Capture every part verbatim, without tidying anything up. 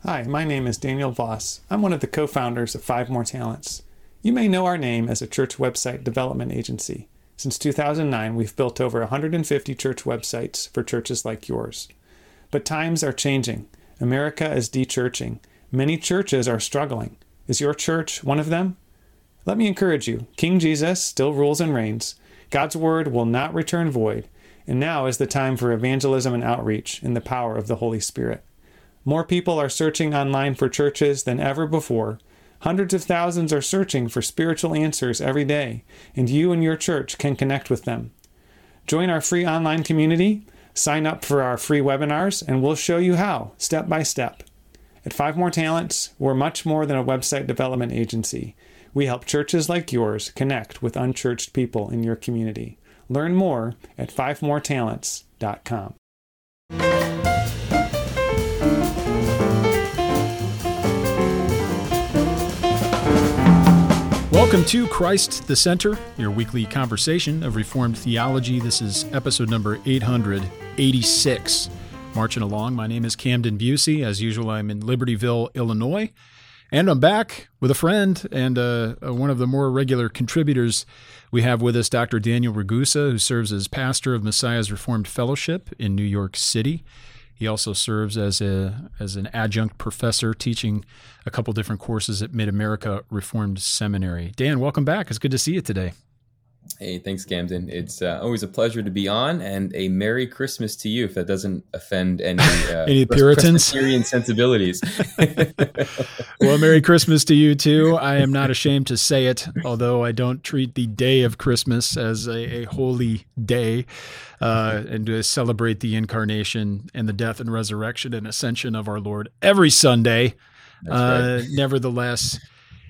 Hi, my name is Daniel Voss. I'm one of the co-founders of Five More Talents. You may know our name as a church website development agency. Since two thousand nine, we've built over one hundred fifty church websites for churches like yours. But times are changing. America is de-churching. Many churches are struggling. Is your church one of them? Let me encourage you. King Jesus still rules and reigns. God's word will not return void. And now is the time for evangelism and outreach in the power of the Holy Spirit. More people are searching online for churches than ever before. Hundreds of thousands are searching for spiritual answers every day, and you and your church can connect with them. Join our free online community, sign up for our free webinars, and we'll show you how, step by step. At Five More Talents, we're much more than a website development agency. We help churches like yours connect with unchurched people in your community. Learn more at five more talents dot com. Welcome to Christ the Center, your weekly conversation of Reformed theology. This is episode number eight hundred eighty-six. Marching along, my name is Camden Busey. As usual, I'm in Libertyville, Illinois. And I'm back with a friend and uh, one of the more regular contributors. We have with us Doctor Daniel Ragusa, who serves as pastor of Messiah's Reformed Fellowship in New York City. He also serves as a as an adjunct professor teaching a couple different courses at Mid-America Reformed Seminary. Dan, welcome back. It's good to see you today. Hey, thanks, Camden. It's uh, always a pleasure to be on, and a Merry Christmas to you, if that doesn't offend any, uh, any Puritans, Presbyterian sensibilities. Well, Merry Christmas to you, too. I am not ashamed to say it, although I don't treat the day of Christmas as a, a holy day, uh, and to celebrate the incarnation and the death and resurrection and ascension of our Lord every Sunday. Uh, right. Nevertheless,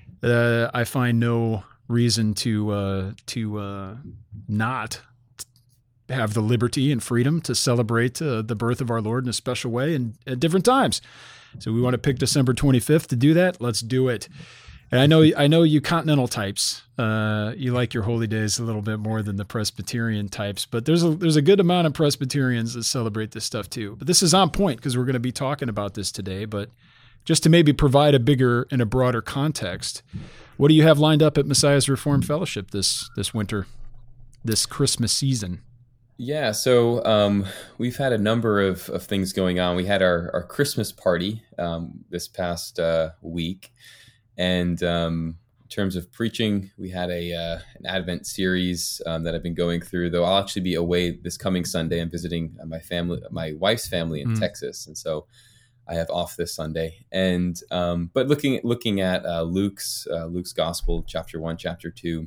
uh, I find no reason to uh, to uh, not have the liberty and freedom to celebrate uh, the birth of our Lord in a special way and at different times. So we want to pick December twenty-fifth to do that. Let's do it. And I know I know you continental types, uh, you like your holy days a little bit more than the Presbyterian types, but there's a there's a good amount of Presbyterians that celebrate this stuff too. But this is on point because we're going to be talking about this today. But just to maybe provide a bigger and a broader context, what do you have lined up at Messiah's Reformed Fellowship this this winter, this Christmas season? Yeah, so um, we've had a number of, of things going on. We had our, our Christmas party um, this past uh, week. And um, in terms of preaching, we had a uh, an Advent series um, that I've been going through, though I'll actually be away this coming Sunday. I'm visiting my family, my wife's family in mm. Texas. And so I have off this Sunday, and um, but looking at looking at uh, Luke's uh, Luke's Gospel, chapter one, chapter two,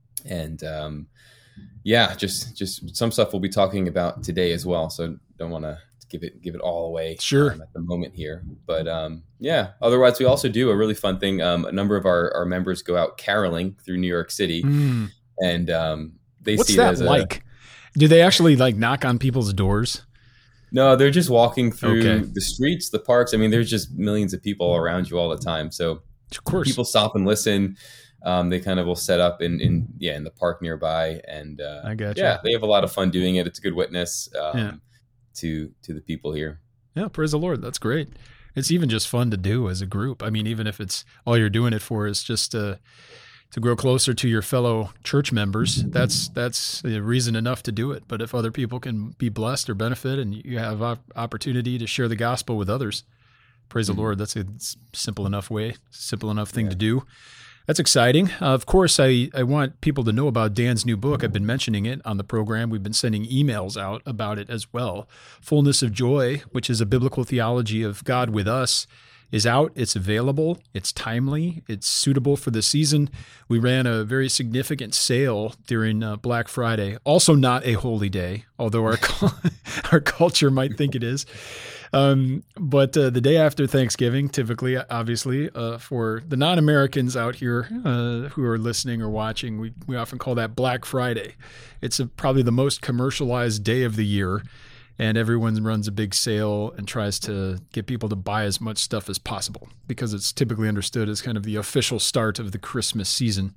and um, yeah, just just some stuff we'll be talking about today as well. So don't want to give it give it all away, sure, um, at the moment here. But um, yeah, otherwise we also do a really fun thing. Um, a number of our, our members go out caroling through New York City, mm. and um, they What's see that it as like? A, do they actually like knock on people's doors? No, they're just walking through okay. the streets, the parks. I mean, there's just millions of people around you all the time. So of course, people stop and listen. Um, they kind of will set up in, in yeah in the park nearby, and uh, I got you. Yeah, they have a lot of fun doing it. It's a good witness um, yeah. to to the people here. Yeah, praise the Lord. That's great. It's even just fun to do as a group. I mean, even if it's all you're doing it for is just uh, to grow closer to your fellow church members, that's that's a reason enough to do it. But if other people can be blessed or benefit and you have op- opportunity to share the gospel with others, praise mm-hmm. the Lord. That's a simple enough way, simple enough thing yeah. to do. That's exciting. Uh, of course, I, I want people to know about Dan's new book. I've been mentioning it on the program. We've been sending emails out about it as well. Fullness of Joy, which is a biblical theology of God with us, is out. It's available. It's timely. It's suitable for the season. We ran a very significant sale during uh, Black Friday. Also not a holy day, although our our culture might think it is. Um, but uh, the day after Thanksgiving, typically, obviously, uh, for the non-Americans out here uh, who are listening or watching, we, we often call that Black Friday. It's a, probably the most commercialized day of the year. And everyone runs a big sale and tries to get people to buy as much stuff as possible because it's typically understood as kind of the official start of the Christmas season.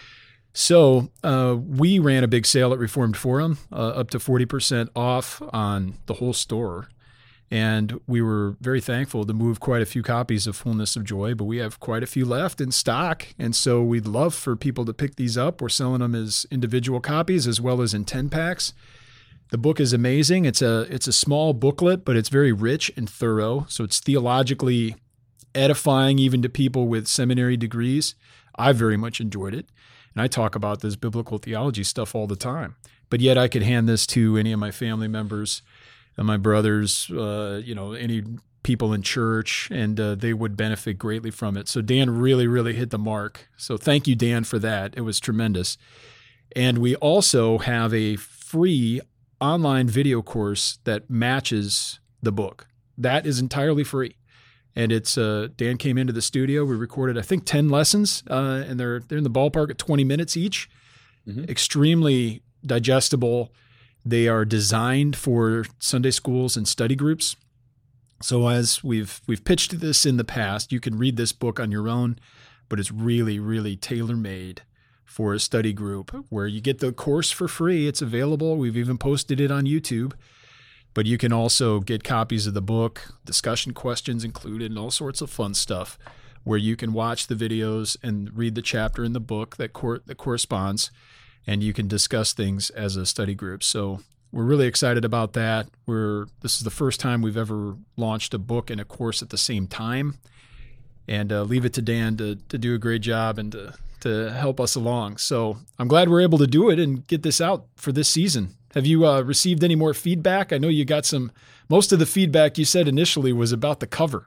So uh, we ran a big sale at Reformed Forum, uh, up to forty percent off on the whole store. And we were very thankful to move quite a few copies of Fullness of Joy, but we have quite a few left in stock. And so we'd love for people to pick these up. We're selling them as individual copies as well as in ten packs. The book is amazing. It's a it's a small booklet, but it's very rich and thorough. So it's theologically edifying even to people with seminary degrees. I very much enjoyed it. And I talk about this biblical theology stuff all the time. But yet I could hand this to any of my family members and my brothers, uh, you know, any people in church, and uh, they would benefit greatly from it. So Dan really, really hit the mark. So thank you, Dan, for that. It was tremendous. And we also have a free online video course that matches the book. That is entirely free. And it's uh, Dan came into the studio. We recorded, I think, ten lessons, uh, and they're they're in the ballpark at twenty minutes each. Mm-hmm. Extremely digestible. They are designed for Sunday schools and study groups. So as we've we've pitched this in the past, you can read this book on your own, but it's really, really tailor-made for a study group where you get the course for free. It's available. We've even posted it on YouTube. But you can also get copies of the book, discussion questions included, and all sorts of fun stuff where you can watch the videos and read the chapter in the book that cor- that corresponds, and you can discuss things as a study group. So we're really excited about that. We're this is the first time we've ever launched a book and a course at the same time, and uh, leave it to Dan to to do a great job and to to help us along. So I'm glad we're able to do it and get this out for this season. Have you uh, received any more feedback? I know you got some. Most of the feedback you said initially was about the cover.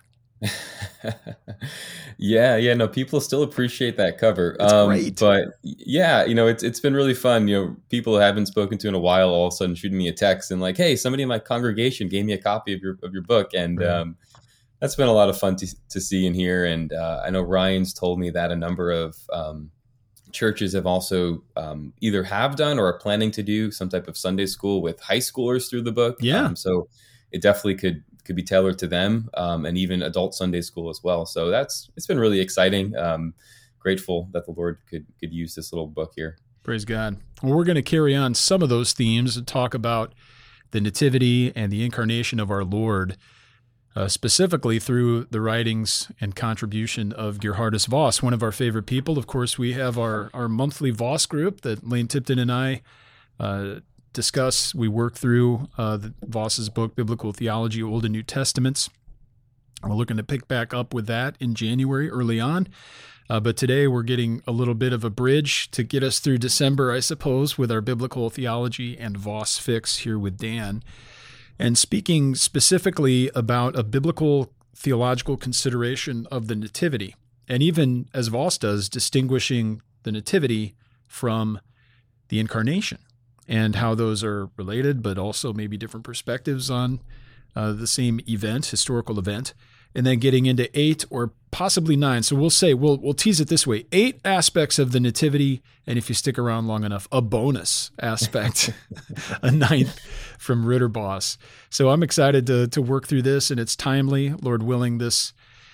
yeah, yeah, no, people still appreciate that cover. It's um, great. But yeah, you know, it's it's been really fun. You know, people who I haven't spoken to in a while all of a sudden shooting me a text and like, hey, somebody in my congregation gave me a copy of your of your book, and right. um, that's been a lot of fun to to see and hear. And uh, I know Ryan's told me that a number of um, churches have also um, either have done or are planning to do some type of Sunday school with high schoolers through the book. Yeah. Um, so it definitely could could be tailored to them, um, and even adult Sunday school as well. So that's it's been really exciting. Um, grateful that the Lord could could use this little book here. Praise God. Well, we're going to carry on some of those themes and talk about the nativity and the incarnation of our Lord, Uh, specifically through the writings and contribution of Gerhardus Voss, one of our favorite people. Of course, we have our, our monthly Voss group that Lane Tipton and I uh, discuss. We work through uh, the, Voss's book, Biblical Theology, Old and New Testaments. We're looking to pick back up with that in January early on. Uh, but today we're getting a little bit of a bridge to get us through December, I suppose, with our Biblical Theology and Voss Fix here with Dan. And speaking specifically about a biblical theological consideration of the nativity, and even as Voss does, distinguishing the nativity from the incarnation and how those are related, but also maybe different perspectives on uh, the same event, historical event, and then getting into eight or possibly nine. So we'll say, we'll we'll tease it this way, eight aspects of the nativity, and if you stick around long enough, a bonus aspect, a ninth from Ritterboss. So I'm excited to to work through this, and it's timely. Lord willing, this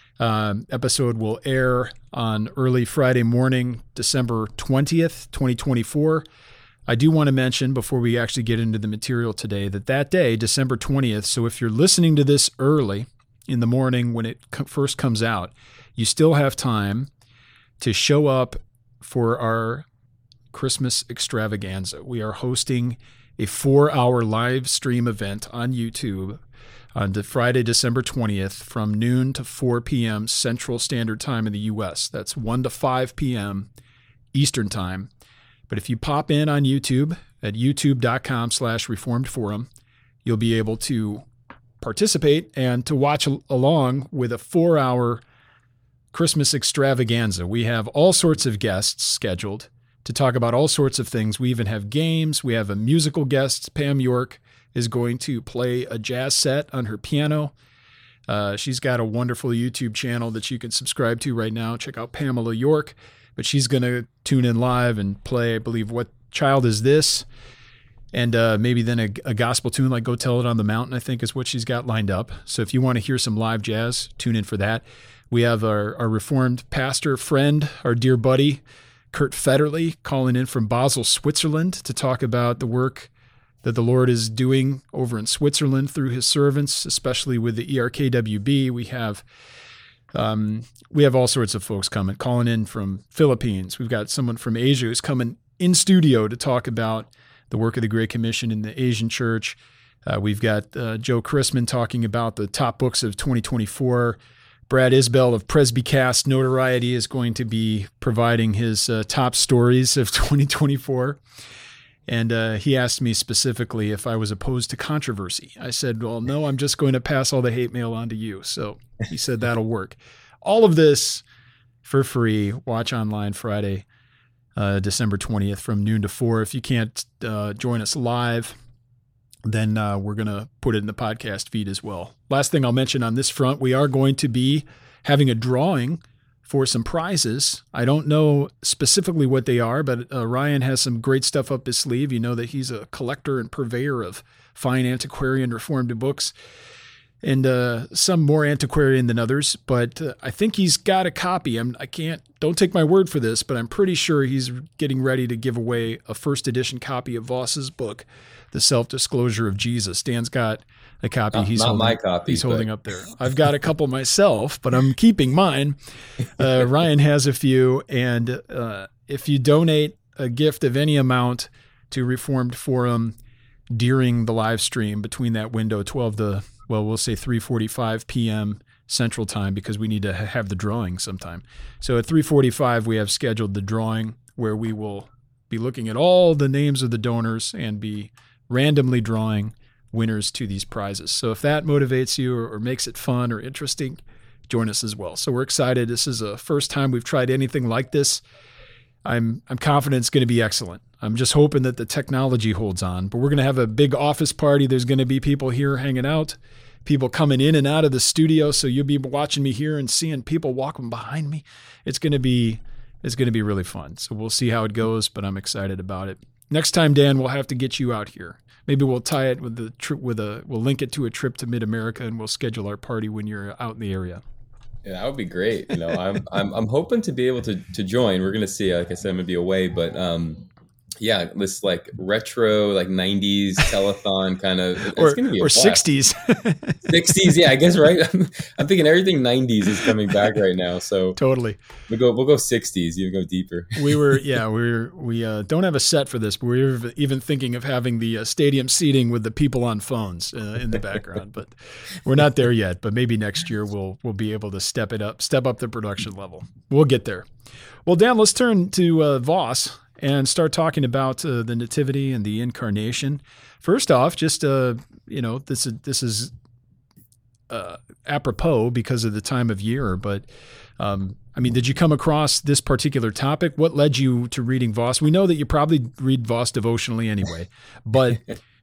um, episode will air on early Friday morning, December twentieth, twenty twenty-four. I do want to mention before we actually get into the material today that that day, December twentieth, so if you're listening to this early in the morning when it co- first comes out, you still have time to show up for our Christmas extravaganza. We are hosting a four-hour live stream event on YouTube on the Friday, December twentieth from noon to four p.m. Central Standard Time in the U S. That's one to five p.m. Eastern Time. But if you pop in on YouTube at youtube.com slash reformed forum, you'll be able to participate and to watch along with a four-hour Christmas extravaganza. We have all sorts of guests scheduled to talk about all sorts of things. We even have games. We have a musical guest. Pam York is going to play a jazz set on her piano. Uh, she's got a wonderful YouTube channel that you can subscribe to right now. Check out Pamela York. But she's going to tune in live and play, I believe, What Child Is This? And uh, maybe then a, a gospel tune like Go Tell It on the Mountain, I think is what she's got lined up. So if you want to hear some live jazz, tune in for that. We have our, our Reformed pastor friend, our dear buddy, Kurt Federley, calling in from Basel, Switzerland to talk about the work that the Lord is doing over in Switzerland through his servants, especially with the E R K W B. We have um, we have all sorts of folks coming, calling in from Philippines. We've got someone from Asia who's coming in studio to talk about the work of the Great Commission in the Asian church. Uh, we've got uh, Joe Chrisman talking about the top books of twenty twenty-four. Brad Isbell of Presbycast notoriety is going to be providing his uh, top stories of twenty twenty-four. And uh, he asked me specifically if I was opposed to controversy. I said, well, no, I'm just going to pass all the hate mail on to you. So he said that'll work. All of this for free. Watch online Friday, uh, December twentieth from noon to four. If you can't uh, join us live, then uh, we're going to put it in the podcast feed as well. Last thing I'll mention on this front, we are going to be having a drawing for some prizes. I don't know specifically what they are, but uh, Ryan has some great stuff up his sleeve. You know that he's a collector and purveyor of fine antiquarian Reformed books, and uh, some more antiquarian than others. But uh, I think he's got a copy. I'm, I can't, don't take my word for this, but I'm pretty sure he's getting ready to give away a first edition copy of Voss's book, The Self-Disclosure of Jesus. Dan's got a copy. Not, he's not holding, my copy. He's but... holding up there. I've got a couple myself, but I'm keeping mine. Uh, Ryan has a few. And uh, if you donate a gift of any amount to Reformed Forum during the live stream between that window, twelve to, well, we'll say three forty-five p.m. Central Time, because we need to have the drawing sometime. So at three forty-five, we have scheduled the drawing where we will be looking at all the names of the donors and be randomly drawing winners to these prizes. So if that motivates you or, or makes it fun or interesting, join us as well. So we're excited. This is a first time we've tried anything like this. I'm I'm confident it's going to be excellent. I'm just hoping that the technology holds on. But we're going to have a big office party. There's going to be people here hanging out, people coming in and out of the studio. So you'll be watching me here and seeing people walking behind me. It's going to be it's going to be really fun. So we'll see how it goes, but I'm excited about it. Next time, Dan, we'll have to get you out here. Maybe we'll tie it with the trip with a we'll link it to a trip to Mid-America, and we'll schedule our party when you're out in the area. Yeah, that would be great. You know, I'm I'm I'm hoping to be able to to join. We're gonna see. Like I said, I'm gonna be away, but um, yeah, this like retro, like nineties telethon kind of. It's or gonna be a or blast. sixties. sixties, yeah, I guess right. I'm, I'm thinking everything nineties is coming back right now. So Totally. we'll go we'll go sixties. You go deeper. We were yeah we were we uh, don't have a set for this, but we were even thinking of having the uh, stadium seating with the people on phones uh, in the background. But we're not there yet. But maybe next year we'll we'll be able to step it up, step up the production level. We'll get there. Well, Dan, let's turn to uh, Voss and start talking about uh, the Nativity and the Incarnation. First off, just uh, you know, this is this is uh, apropos because of the time of year. But um, I mean, did you come across this particular topic? What led you to reading Voss? We know that you probably read Voss devotionally anyway, but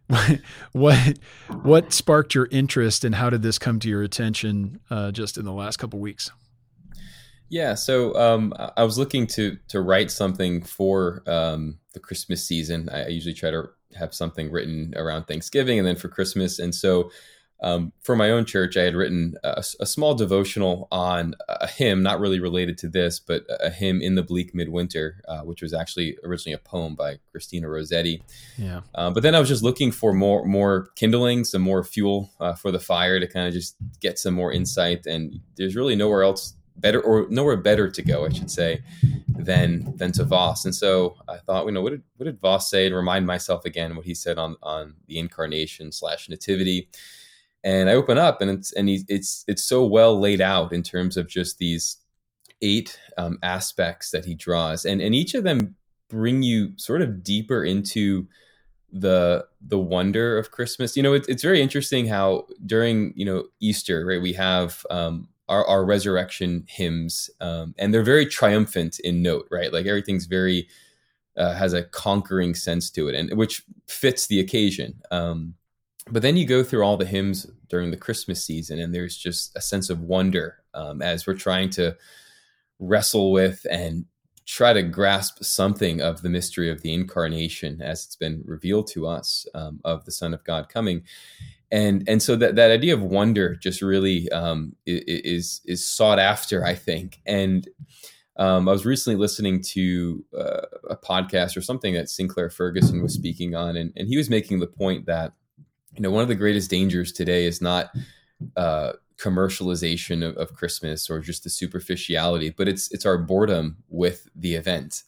what what sparked your interest, and how did this come to your attention uh, just in the last couple of weeks? Yeah, so um, I was looking to to write something for um, the Christmas season. I usually try to have something written around Thanksgiving and then for Christmas. And so um, for my own church, I had written a, a small devotional on a hymn, not really related to this, but a hymn in the bleak midwinter, uh, which was actually originally a poem by Christina Rossetti. Yeah. Uh, but then I was just looking for more more kindling, some more fuel uh, for the fire to kind of just get some more insight. And there's really nowhere else better or nowhere better to go, I should say, than than to Voss. And so I thought, you know, what did what did Voss say, and remind myself again what he said on on the Incarnation slash Nativity. And I open up, and it's and he's, it's it's so well laid out in terms of just these eight um, aspects that he draws, and and each of them bring you sort of deeper into the the wonder of Christmas. You know, it, it's very interesting how during you know Easter, right, we have um, Our, our resurrection hymns, um, and they're very triumphant in note, right? Like everything's very uh, has a conquering sense to it, and which fits the occasion. Um, but then you go through all the hymns during the Christmas season, and there's just a sense of wonder um, as we're trying to wrestle with and try to grasp something of the mystery of the Incarnation as it's been revealed to us, um, of the Son of God coming. And and so that, that idea of wonder just really um, is is sought after, I think. And Um, I was recently listening to uh, a podcast or something that Sinclair Ferguson was speaking on, and, and he was making the point that, you know, one of the greatest dangers today is not uh, commercialization of, of Christmas or just the superficiality, but it's it's our boredom with the event,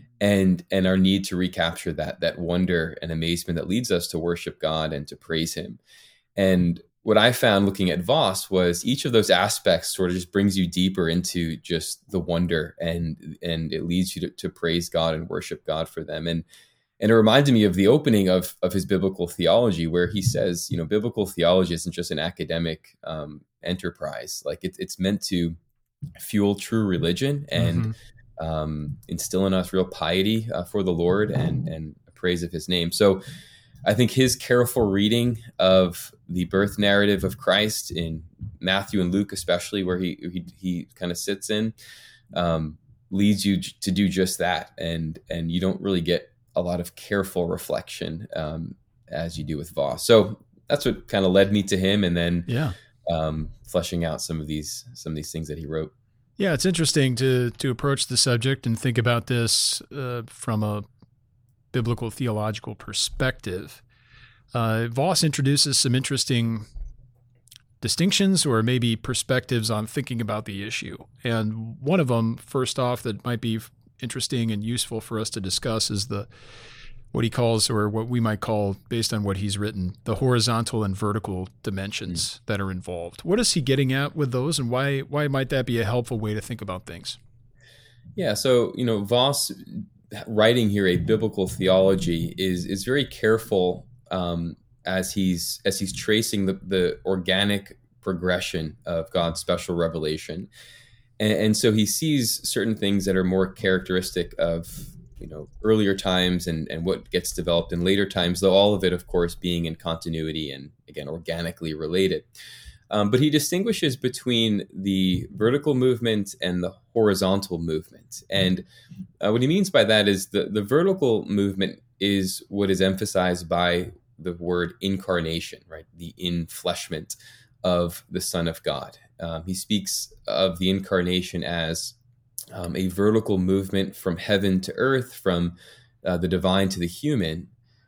and and our need to recapture that that wonder and amazement that leads us to worship God and to praise Him. And what I found looking at Voss was each of those aspects sort of just brings you deeper into just the wonder, and and it leads you to, to praise God and worship God for them. And and it reminded me of the opening of of his biblical theology, where he says, you know, biblical theology isn't just an academic um, enterprise. Like it, it's meant to fuel true religion and mm-hmm. um, instill in us real piety uh, for the Lord and and praise of His name. So I think his careful reading of the birth narrative of Christ in Matthew and Luke, especially where he he, he kind of sits in, um, leads you to do just that, and and you don't really get a lot of careful reflection um, as you do with Voss. So that's what kind of led me to him, and then yeah, um, fleshing out some of these some of these things that he wrote. Yeah, it's interesting to to approach the subject and think about this uh, from a biblical theological perspective. Uh, Voss introduces some interesting distinctions or maybe perspectives on thinking about the issue. And one of them, first off, that might be interesting and useful for us to discuss is the what he calls, or what we might call, based on what he's written, the horizontal and vertical dimensions mm. that are involved. What is he getting at with those, and why why might that be a helpful way to think about things? Yeah, so, you know, Voss writing here a biblical theology is is very careful um, as he's as he's tracing the, the organic progression of God's special revelation, and, and so he sees certain things that are more characteristic of, you know, earlier times and and what gets developed in later times, though all of it, of course, being in continuity and again organically related. Um, but he distinguishes between the vertical movement and the horizontal movement. And uh, what he means by that is the, the vertical movement is what is emphasized by the word incarnation, right? The infleshment of the Son of God. Um, he speaks of the incarnation as um, a vertical movement from heaven to earth, from uh, the divine to the human.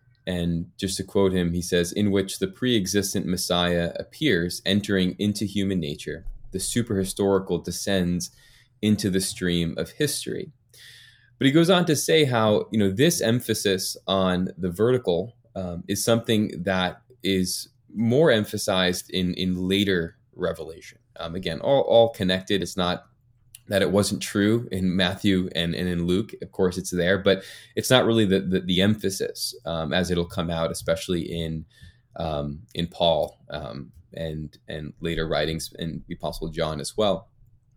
And just to quote him, he says, in which the pre-existent Messiah appears, entering into human nature, the superhistorical descends into the stream of history. But he goes on to say how, you know, this emphasis on the vertical um, is something that is more emphasized in, in later revelation. Um, again, all, all connected. It's not that it wasn't true in Matthew and, and in Luke. Of course, it's there, but it's not really the the, the emphasis um, as it'll come out, especially in um, in Paul um, and and later writings in the Apostle John as well.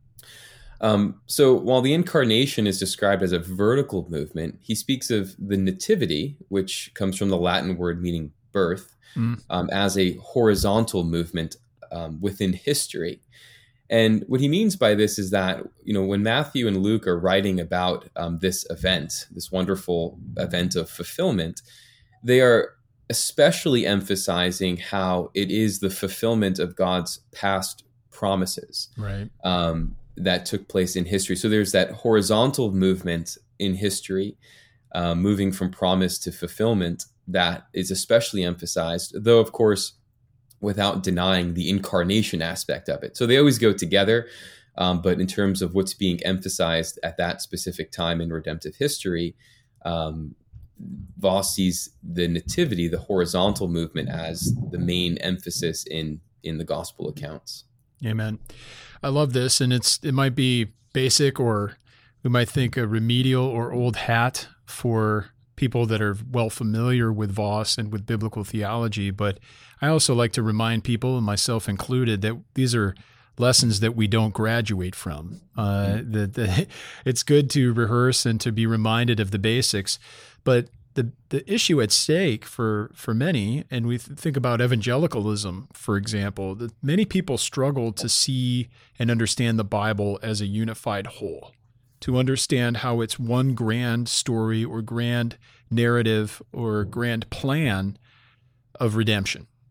Um, so while the incarnation is described as a vertical movement, he speaks of the nativity, which comes from the Latin word meaning birth, mm. um, as a horizontal movement um, within history. And what he means by this is that, you know, when Matthew and Luke are writing about um, this event, this wonderful event of fulfillment, they are especially emphasizing how it is the fulfillment of God's past promises, right, um, that took place in history. So there's that horizontal movement in history, uh, moving from promise to fulfillment, that is especially emphasized, though, of course, without denying the incarnation aspect of it. So they always go together, um, but in terms of what's being emphasized at that specific time in redemptive history, um, Voss sees the nativity, the horizontal movement, as the main emphasis in in the gospel accounts. Amen. I love this, and it's it might be basic, or we might think a remedial or old hat for people that are well familiar with Voss and with biblical theology, but I also like to remind people, and myself included, that these are lessons that we don't graduate from. Uh, that, that it's good to rehearse and to be reminded of the basics, but the the issue at stake for for many, and we think about evangelicalism, for example, that many people struggle to see and understand the Bible as a unified whole, to understand how it's one grand story or grand narrative or grand plan of redemption.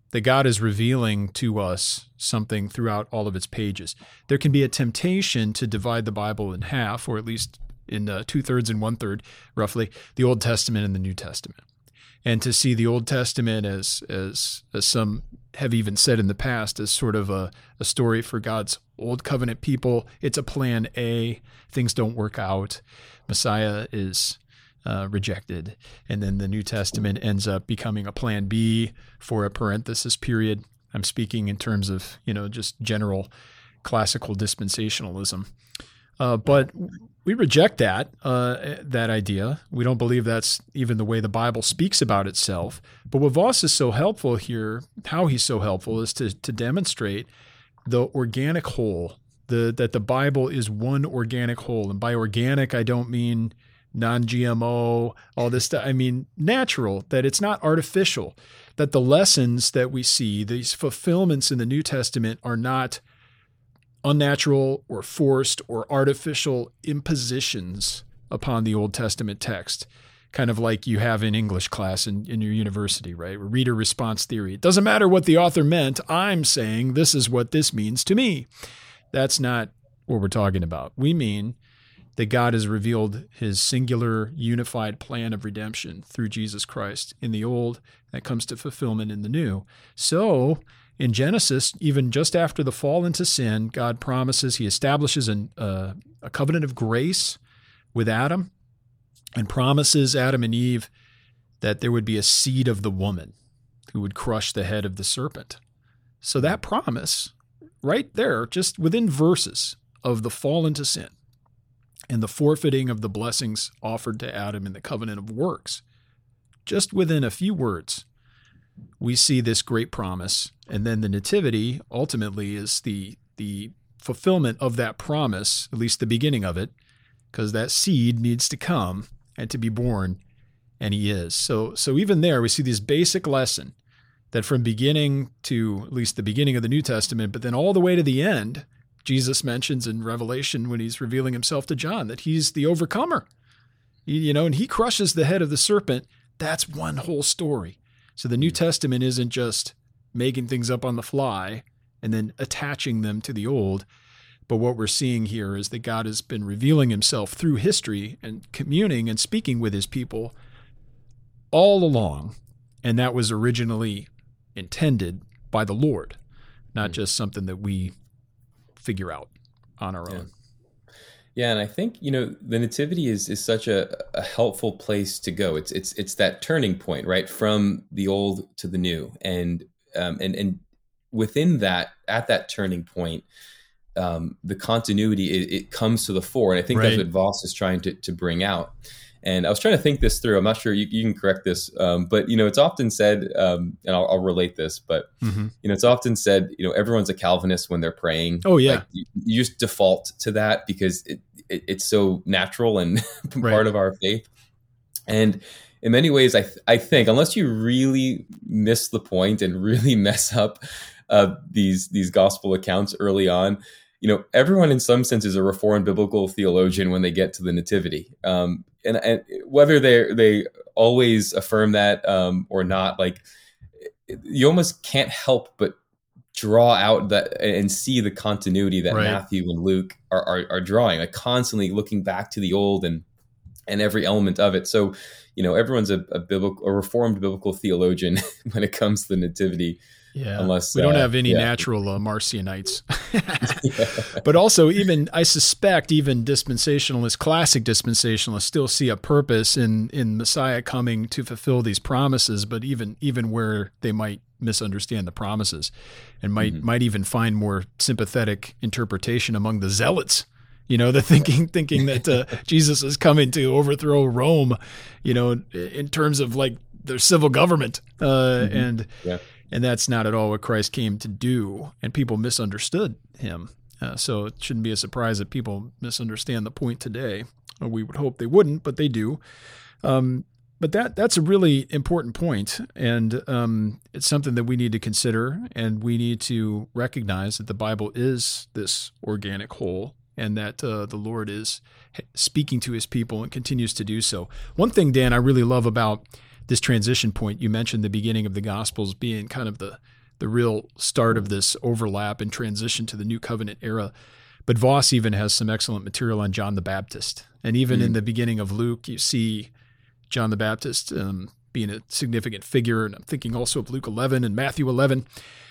that God is revealing to us something throughout all of its pages. There can be a temptation to divide the Bible in half, or at least in uh, two-thirds and one-third, roughly, the Old Testament and the New Testament. And to see the Old Testament as, as, as some have even said in the past, as sort of a, a story for God's Old Covenant people. It's a plan A. Things don't work out. Messiah is uh, rejected. And then the New Testament ends up becoming a plan B for a parenthesis period. I'm speaking in terms of, you know, just general classical dispensationalism. Uh, but we reject that uh, that idea. We don't believe that's even the way the Bible speaks about itself. But what Voss is so helpful here, how he's so helpful, is to to demonstrate the organic whole, the that the Bible is one organic whole. And by organic, I don't mean non-G M O, all this stuff. I mean natural, that it's not artificial, that the lessons that we see, these fulfillments in the New Testament, are not unnatural or forced or artificial impositions upon the Old Testament text, kind of like you have in English class in, in your university, right? Reader response theory. It doesn't matter what the author meant. I'm saying this is what this means to me. That's not what we're talking about. We mean that God has revealed his singular unified plan of redemption through Jesus Christ in the Old that comes to fulfillment in the New. So in Genesis, even just after the fall into sin, God promises, he establishes an, uh, a covenant of grace with Adam and promises Adam and Eve that there would be a seed of the woman who would crush the head of the serpent. So that promise right there, just within verses of the fall into sin and the forfeiting of the blessings offered to Adam in the covenant of works, just within a few words, we see this great promise. And then the nativity ultimately is the the fulfillment of that promise, at least the beginning of it, because that seed needs to come and to be born, and he is. So so even there, we see this basic lesson that from beginning to at least the beginning of the New Testament, but then all the way to the end, Jesus mentions in Revelation when he's revealing himself to John that he's the overcomer, you know, and he crushes the head of the serpent. That's one whole story. So the New Testament isn't just making things up on the fly and then attaching them to the Old, but what we're seeing here is that God has been revealing himself through history and communing and speaking with his people all along, and that was originally intended by the Lord, not just something that we figure out on our yeah. own. Yeah, and I think, you know, the nativity is is such a, a helpful place to go. It's it's it's that turning point, right, from the old to the new, and um, and and within that, at that turning point, um, the continuity it, it comes to the fore, and I think right. that's what Voss is trying to to bring out. And I was trying to think this through. I'm not sure you, you can correct this, um, but you know, it's often said, um, and I'll, I'll relate this, but mm-hmm. you know, it's often said, you know, everyone's a Calvinist when they're praying. Oh yeah, like, you, you just default to that because it, it, it's so natural and part right. of our faith. And in many ways, I th- I think unless you really miss the point and really mess up uh, these these gospel accounts early on, you know, everyone in some sense is a Reformed biblical theologian when they get to the nativity. Um, and, and whether they they always affirm that um, or not, like you almost can't help but draw out that and see the continuity that right. Matthew and Luke are, are are drawing, like constantly looking back to the old and and every element of it. So, you know, everyone's a, a biblical, a Reformed biblical theologian when it comes to the nativity. Yeah, unless we don't uh, have any yeah. natural uh, Marcionites. yeah. But also, even I suspect even dispensationalists, classic dispensationalists, still see a purpose in in Messiah coming to fulfill these promises. But even even where they might misunderstand the promises, and might mm-hmm. might even find more sympathetic interpretation among the zealots. You know, the thinking thinking that uh, Jesus is coming to overthrow Rome. You know, in terms of like their civil government, uh, mm-hmm. and. Yeah. And that's not at all what Christ came to do, and people misunderstood him. Uh, so it shouldn't be a surprise that people misunderstand the point today. We would hope they wouldn't, but they do. Um, but that that's a really important point, and um, it's something that we need to consider, and we need to recognize that the Bible is this organic whole, and that uh, the Lord is speaking to his people and continues to do so. One thing, Dan, I really love about this transition point, you mentioned the beginning of the Gospels being kind of the the real start of this overlap and transition to the New Covenant era. But Voss even has some excellent material on John the Baptist. And even mm-hmm. in the beginning of Luke, you see John the Baptist um, being a significant figure. And I'm thinking also of Luke eleven and Matthew eleven.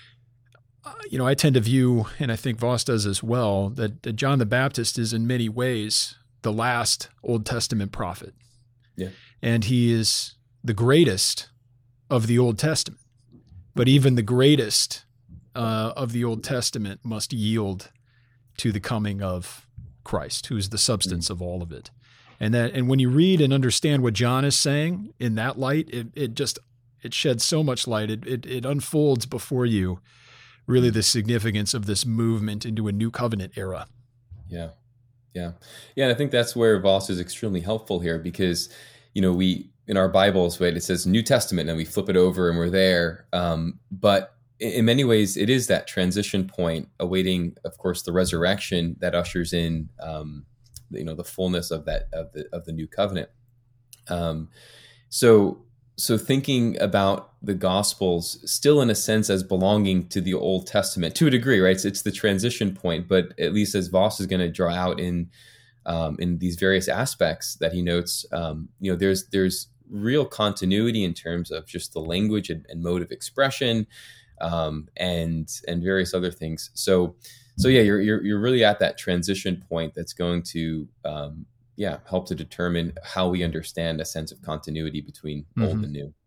Uh, you know, I tend to view, and I think Voss does as well, that, that John the Baptist is in many ways the last Old Testament prophet. Yeah. And he is the greatest of the Old Testament. But even the greatest uh, of the Old Testament must yield to the coming of Christ, who is the substance mm-hmm. of all of it. And that, and when you read and understand what John is saying in that light, it, it just, it sheds so much light. It, it, it unfolds before you really the significance of this movement into a new covenant era. Yeah. Yeah. Yeah. And I think that's where Voss is extremely helpful here because, you know, we, in our Bibles, right, it says New Testament and we flip it over and we're there. Um, but in many ways, it is that transition point awaiting, of course, the resurrection that ushers in, um, you know, the fullness of that, of the, of the new covenant. Um, so, so thinking about the Gospels still in a sense as belonging to the Old Testament to a degree, right? It's, it's the transition point, but at least as Voss is going to draw out in, um, in these various aspects that he notes, um, you know, there's, there's real continuity in terms of just the language and, and mode of expression, um, and, and various other things. So, so yeah, you're, you're, you're really at that transition point that's going to, um, yeah, help to determine how we understand a sense of continuity between mm-hmm. old and new.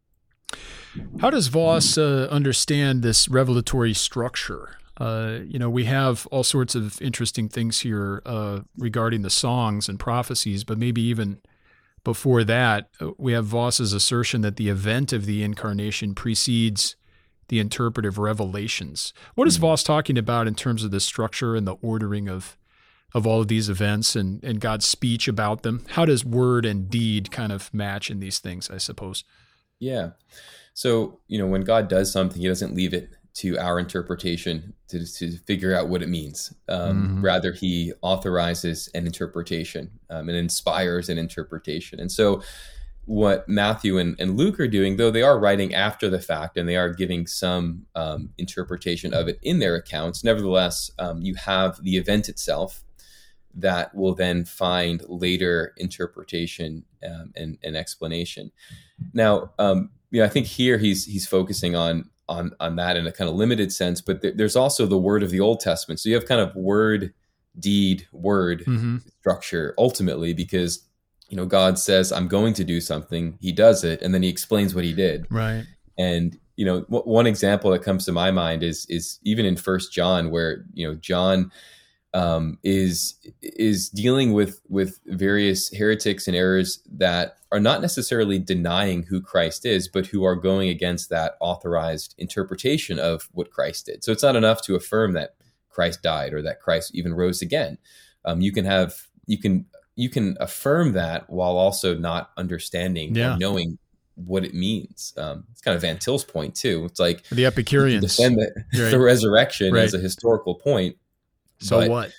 How does Voss uh, understand this revelatory structure? Uh, you know, we have all sorts of interesting things here uh, regarding the songs and prophecies, but maybe even before that, we have Voss's assertion that the event of the incarnation precedes the interpretive revelations. What is mm-hmm. Voss talking about in terms of the structure and the ordering of of all of these events and, and God's speech about them? How does word and deed kind of match in these things, I suppose? Yeah. So, you know, when God does something, he doesn't leave it to our interpretation to, to figure out what it means. Um, mm-hmm. Rather, he authorizes an interpretation um, and inspires an interpretation. And so what Matthew and, and Luke are doing, though they are writing after the fact and they are giving some um, interpretation of it in their accounts, nevertheless, um, you have the event itself that will then find later interpretation um, and, and explanation. Now, um, you know, I think here he's he's focusing on on on that in a kind of limited sense, but th- there's also the word of the Old Testament. So you have kind of word, deed, word mm-hmm. structure ultimately, because you know God says, "I'm going to do something." He does it, and then he explains what he did. Right. And you know, w- one example that comes to my mind is is even in First John, where you know John. Um, is is dealing with with various heretics and errors that are not necessarily denying who Christ is, but who are going against that authorized interpretation of what Christ did. So it's not enough to affirm that Christ died or that Christ even rose again. Um, you can have you can you can affirm that while also not understanding yeah. or knowing what it means. Um, it's kind of Van Til's point too. It's like the Epicureans defend the, right. the resurrection right. as a historical point. So but, what?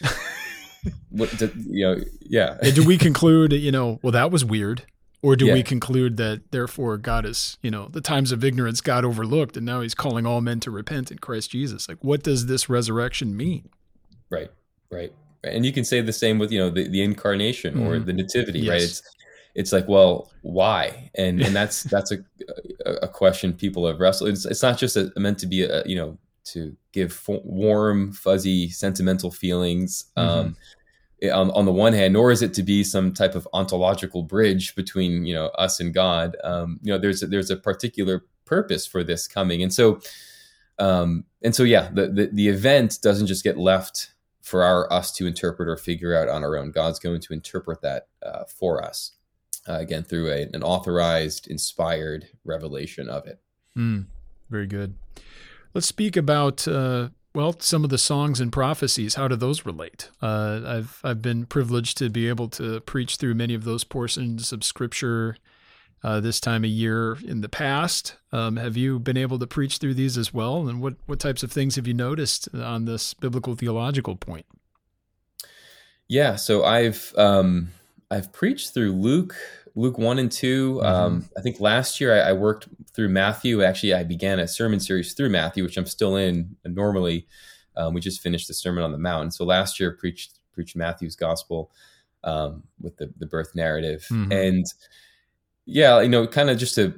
what do, you know, yeah. And do we conclude, you know, well, that was weird? Or do yeah. we conclude that therefore God is, you know, the times of ignorance God overlooked and now he's calling all men to repent in Christ Jesus? Like, what does this resurrection mean? Right, right. And you can say the same with, you know, the, the incarnation mm-hmm. or the nativity, yes. right? It's it's like, well, why? And and that's that's a a question people have wrestled. It's, it's not just a, meant to be a, you know, to give f- warm, fuzzy, sentimental feelings um, mm-hmm. on, on the one hand, nor is it to be some type of ontological bridge between, you know, us and God. Um, you know, there's a, there's a particular purpose for this coming. And so, um, and so, yeah, the, the, the event doesn't just get left for our, us to interpret or figure out on our own. God's going to interpret that uh, for us, uh, again, through a, an authorized, inspired revelation of it. Mm, very good. Let's speak about, uh, well, some of the songs and prophecies. How do those relate? Uh, I've I've been privileged to be able to preach through many of those portions of Scripture uh, this time of year in the past. Um, have you been able to preach through these as well? And what, what types of things have you noticed on this biblical theological point? Yeah, so I've um, I've preached through Luke Luke one and two. Mm-hmm. Um, I think last year I, I worked through Matthew. Actually, I began a sermon series through Matthew, which I'm still in. And normally, um, we just finished the Sermon on the Mount. So last year, preached preached Matthew's gospel um, with the the birth narrative, mm-hmm. and yeah, you know, kind of just to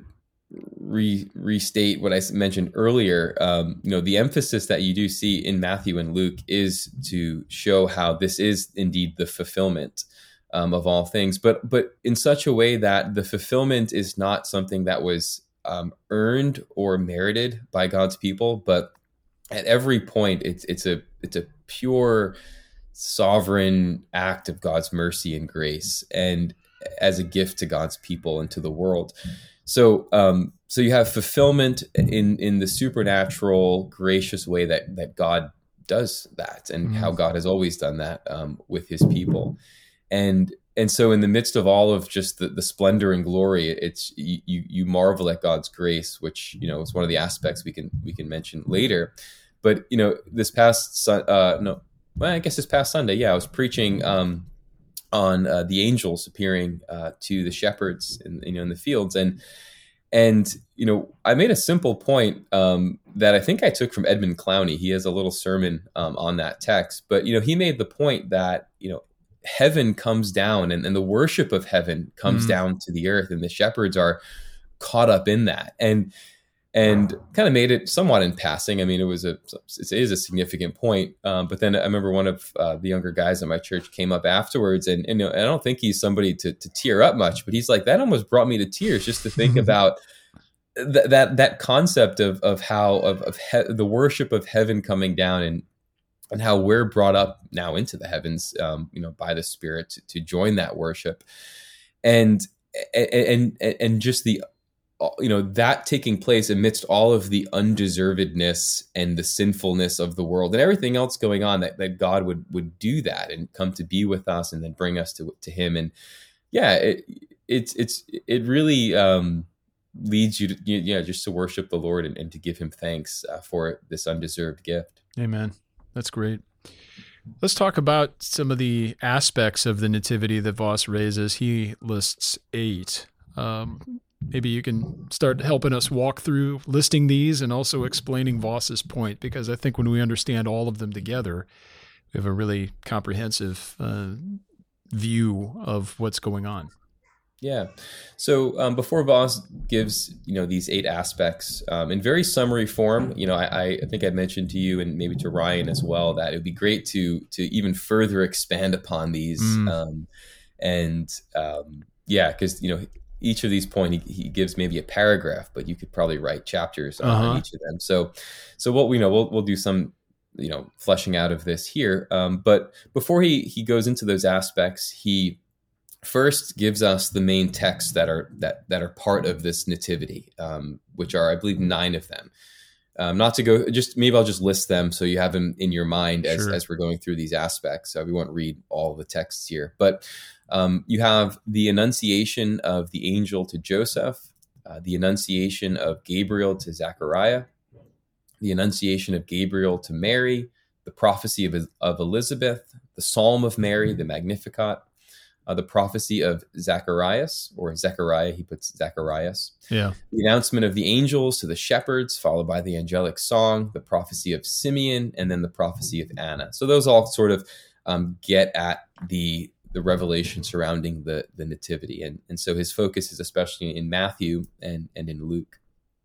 re restate what I mentioned earlier. Um, you know, the emphasis that you do see in Matthew and Luke is to show how this is indeed the fulfillment Um, of all things, but but in such a way that the fulfillment is not something that was um, earned or merited by God's people, but at every point, it's it's a it's a pure, sovereign act of God's mercy and grace, and as a gift to God's people and to the world. So um, so you have fulfillment in in the supernatural, gracious way that that God does that, and mm-hmm. how God has always done that um, with His people. And and so in the midst of all of just the, the splendor and glory, it's you you marvel at God's grace, which, you know, is one of the aspects we can we can mention later. But, you know, this past uh, no, well, I guess this past Sunday, yeah, I was preaching um, on uh, the angels appearing uh, to the shepherds in, you know, in the fields, and and you know, I made a simple point um, that I think I took from Edmund Clowney. He has a little sermon um, on that text, but you know, he made the point that, you know, heaven comes down and, and the worship of heaven comes mm. down to the earth, and the shepherds are caught up in that, and and kind of made it somewhat in passing. I mean, it was a it is a significant point. Um, but then I remember one of uh, the younger guys at my church came up afterwards, and, and you know, I don't think he's somebody to, to tear up much, but he's like, that almost brought me to tears just to think about th- that that concept of of how of of he- the worship of heaven coming down, and and how we're brought up now into the heavens, um, you know, by the Spirit to, to join that worship, and and and and just the, you know, that taking place amidst all of the undeservedness and the sinfulness of the world and everything else going on, that, that God would would do that and come to be with us and then bring us to to Him. And yeah, it, it's it's it really um, leads you to, you know, just to worship the Lord and, and to give Him thanks uh, for this undeserved gift. Amen. That's great. Let's talk about some of the aspects of the nativity that Voss raises. He lists eight. Um, maybe you can start helping us walk through listing these and also explaining Voss's point, because I think when we understand all of them together, we have a really comprehensive uh, view of what's going on. Yeah. So um, before Voss gives, you know, these eight aspects um, in very summary form, you know, I, I think I mentioned to you and maybe to Ryan as well that it would be great to to even further expand upon these. Mm. Um, and um, yeah, because, you know, each of these points, he, he gives maybe a paragraph, but you could probably write chapters on uh-huh. each of them. So, so what we know, we'll we'll do some, you know, fleshing out of this here. Um, but before he he goes into those aspects, he first gives us the main texts that are that that are part of this nativity, um, which are, I believe, nine of them. Um, not to go, just maybe I'll just list them so you have them in your mind as, sure. as we're going through these aspects. So we won't read all the texts here, but um, you have the Annunciation of the angel to Joseph, uh, the Annunciation of Gabriel to Zechariah, the Annunciation of Gabriel to Mary, the prophecy of, of Elizabeth, the Psalm of Mary, the Magnificat, Uh, the prophecy of Zacharias, or Zechariah, he puts Zacharias. Yeah. The announcement of the angels to the shepherds, followed by the angelic song, the prophecy of Simeon, and then the prophecy of Anna. So those all sort of um, get at the the revelation surrounding the the nativity, and and so his focus is especially in Matthew and and in Luke.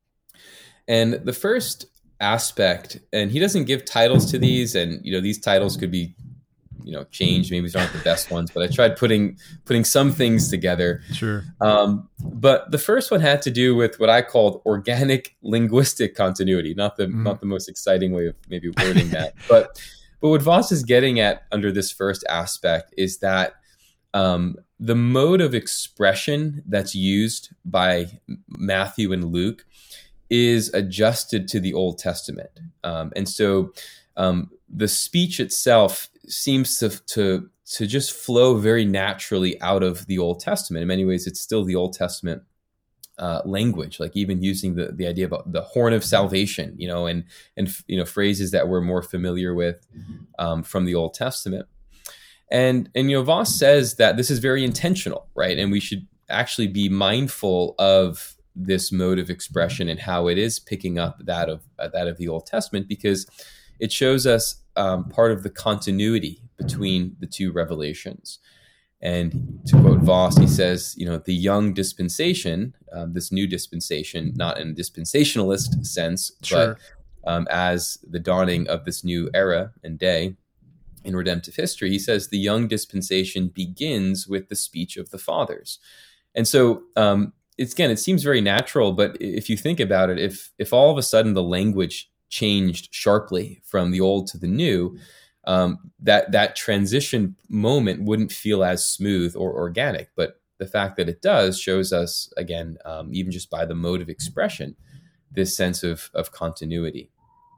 And the first aspect, and he doesn't give titles to these, and you know these titles could be, you know, changed. Maybe these aren't the best ones, but I tried putting putting some things together. Sure. Um, but the first one had to do with what I called organic linguistic continuity. Not the mm. not the most exciting way of maybe wording that, but but what Voss is getting at under this first aspect is that um, the mode of expression that's used by Matthew and Luke is adjusted to the Old Testament, um, and so um, the speech itself seems to, to to just flow very naturally out of the Old Testament. In many ways, it's still the Old Testament uh, language, like even using the, the idea about the horn of salvation, you know, and and you know phrases that we're more familiar with um, from the Old Testament. And and you know, Voss says that this is very intentional, right? And we should actually be mindful of this mode of expression and how it is picking up that of uh, that of the Old Testament, because it shows us um, part of the continuity between the two revelations. And to quote Voss, he says, you know, the young dispensation, um, this new dispensation, not in a dispensationalist sense, Sure. but um, as the dawning of this new era and day in redemptive history, he says the young dispensation begins with the speech of the fathers. And so, um, it's, again, it seems very natural, but if you think about it, if if all of a sudden the language changed sharply from the old to the new, um, that that transition moment wouldn't feel as smooth or organic. But the fact that it does shows us, again, um, even just by the mode of expression, this sense of of continuity.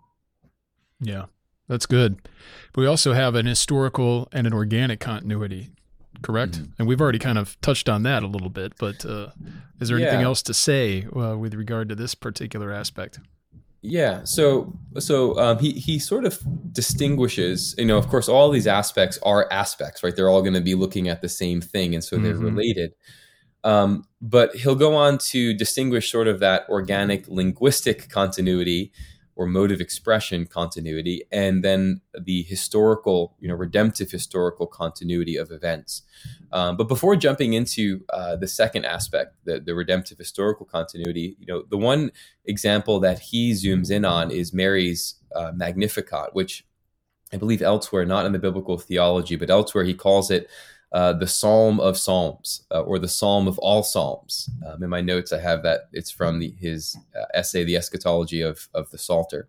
Yeah, that's good. But we also have an historical and an organic continuity, correct? Mm-hmm. And we've already kind of touched on that a little bit, but uh, is there anything yeah. else to say uh, with regard to this particular aspect? Yeah, so so um, he he sort of distinguishes, you know, of course, all these aspects are aspects, right? They're all going to be looking at the same thing, and so they're mm-hmm. related. Um, but he'll go on to distinguish sort of that organic linguistic continuity or mode of expression continuity, and then the historical, you know, redemptive historical continuity of events. Um, but before jumping into uh, the second aspect, the, the redemptive historical continuity, you know, the one example that he zooms in on is Mary's uh, Magnificat, which I believe elsewhere, not in the biblical theology, but elsewhere he calls it uh, the Psalm of Psalms, uh, or the Psalm of all Psalms. Um, in my notes, I have that it's from the, his uh, essay, The Eschatology of, of the Psalter.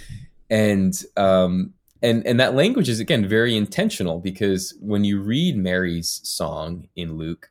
And, um, and, and that language is, again, very intentional, because when you read Mary's song in Luke,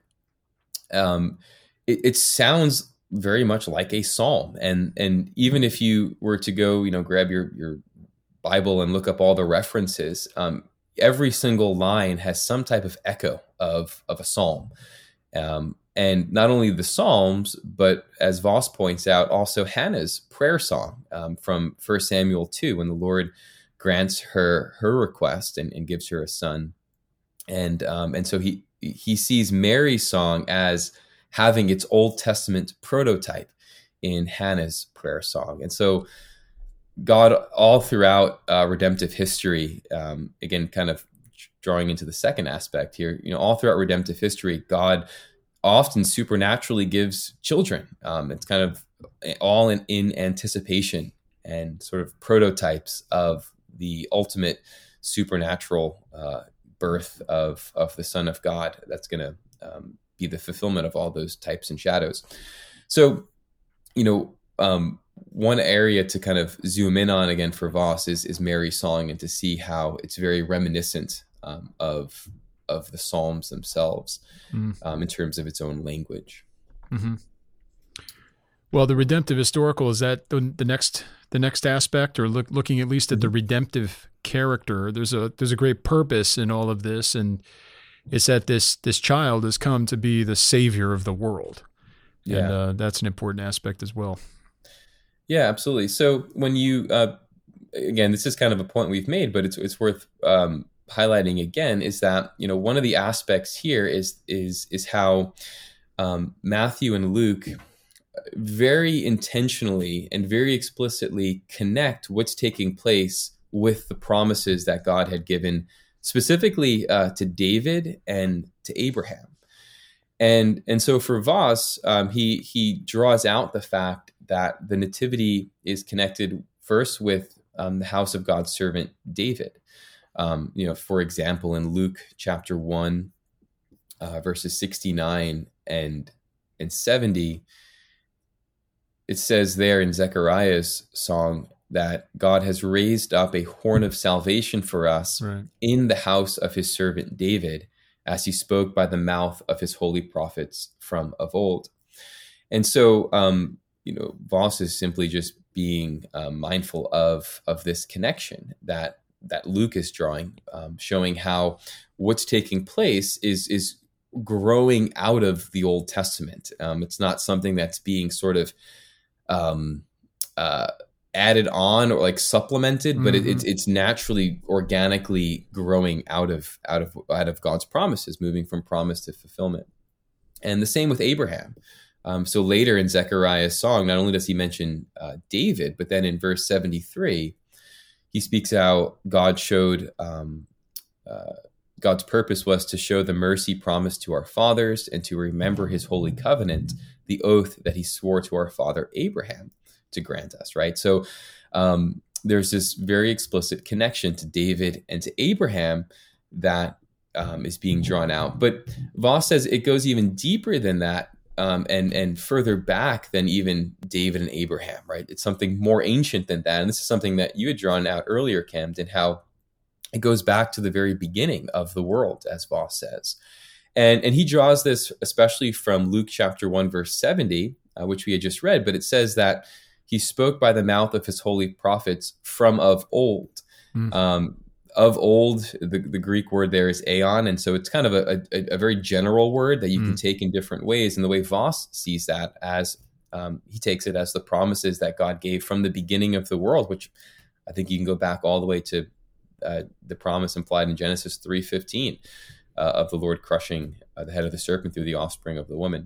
um, it, it sounds very much like a psalm. And, and even if you were to go, you know, grab your, your Bible and look up all the references, um, every single line has some type of echo of, of a psalm. Um, and not only the Psalms, but as Voss points out, also Hannah's prayer song um, from First Samuel two, when the Lord grants her her request and, and gives her a son. And um, and so he he sees Mary's song as having its Old Testament prototype in Hannah's prayer song. And so God, all throughout uh, redemptive history, um, again, kind of drawing into the second aspect here, you know, all throughout redemptive history, God often supernaturally gives children. Um, it's kind of all in, in anticipation and sort of prototypes of the ultimate supernatural uh, birth of, of the Son of God. That's going to um, be the fulfillment of all those types and shadows. So, you know, um, one area to kind of zoom in on again for Voss is, is Mary's song, and to see how it's very reminiscent um, of of the Psalms themselves mm. um, in terms of its own language. Mm-hmm. Well, the redemptive historical, is that the, the next the next aspect, or look, looking at least at the redemptive character? There's a there's a great purpose in all of this, and it's that this this child has come to be the savior of the world, yeah. and uh, that's an important aspect as well. Yeah, absolutely. So when you, uh, again, this is kind of a point we've made, but it's it's worth um, highlighting again, is that, you know, one of the aspects here is is is how um, Matthew and Luke very intentionally and very explicitly connect what's taking place with the promises that God had given, specifically uh, to David and to Abraham. And and so for Voss, um, he he draws out the fact that the nativity is connected first with um, the house of God's servant David. Um, you know, for example, in Luke chapter one, uh, verses sixty-nine and and seventy, it says there in Zechariah's song that God has raised up a horn of salvation for us right. in the house of his servant David, as he spoke by the mouth of his holy prophets from of old. And so, um, you know, Voss is simply just being uh, mindful of of this connection that that Luke is drawing, um, showing how what's taking place is is growing out of the Old Testament. Um, it's not something that's being sort of um, uh, added on or like supplemented, mm-hmm. but it, it's it's naturally, organically growing out of out of out of God's promises, moving from promise to fulfillment. And the same with Abraham. Um, so later in Zechariah's song, not only does he mention uh, David, but then in verse seventy-three, he speaks how God showed, um, uh, God's purpose was to show the mercy promised to our fathers and to remember his holy covenant, the oath that he swore to our father Abraham to grant us, right? So um, there's this very explicit connection to David and to Abraham that um, is being drawn out. But Voss says it goes even deeper than that. Um, and and further back than even David and Abraham, right? It's something more ancient than that. And this is something that you had drawn out earlier, Camden, how it goes back to the very beginning of the world, as Voss says. And, and he draws this especially from Luke chapter one, verse seventy, uh, which we had just read. But it says that he spoke by the mouth of his holy prophets from of old. Mm. Um, of old, the, the Greek word there is aeon. And so it's kind of a, a, a very general word that you mm. can take in different ways. And the way Voss sees that as um, he takes it as the promises that God gave from the beginning of the world, which I think you can go back all the way to uh, the promise implied in Genesis three fifteen uh, of the Lord crushing uh, the head of the serpent through the offspring of the woman.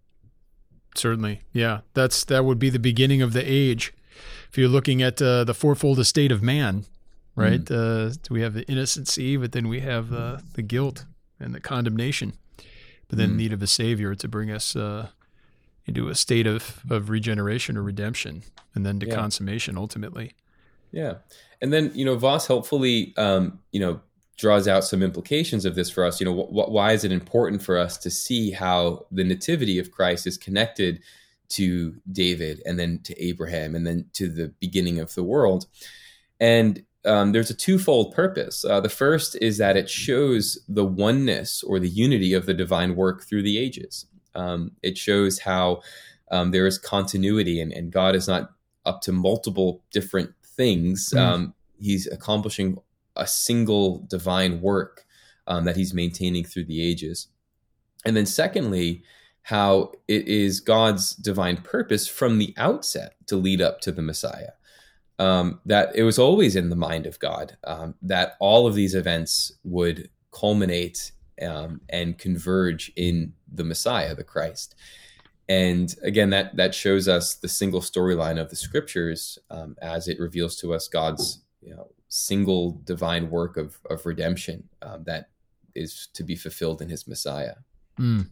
Certainly. Yeah, that's that would be the beginning of the age. If you're looking at uh, the fourfold estate of man, right? Mm. Uh, we have the innocency, but then we have uh, the guilt and the condemnation, but then mm. need of a savior to bring us uh, into a state of, of regeneration or redemption, and then to yeah. consummation ultimately. Yeah. And then, you know, Voss helpfully, um, you know, draws out some implications of this for us. You know, wh- why is it important for us to see how the nativity of Christ is connected to David and then to Abraham and then to the beginning of the world? And Um, there's a twofold purpose. Uh, the first is that it shows the oneness or the unity of the divine work through the ages. Um, it shows how um, there is continuity and, and God is not up to multiple different things. Mm. Um, he's accomplishing a single divine work um, that he's maintaining through the ages. And then secondly, how it is God's divine purpose from the outset to lead up to the Messiah. Um, that it was always in the mind of God um, that all of these events would culminate um, and converge in the Messiah, the Christ. And again, that that shows us the single storyline of the Scriptures um, as it reveals to us God's you know, single divine work of, of redemption um, that is to be fulfilled in his Messiah. Mm.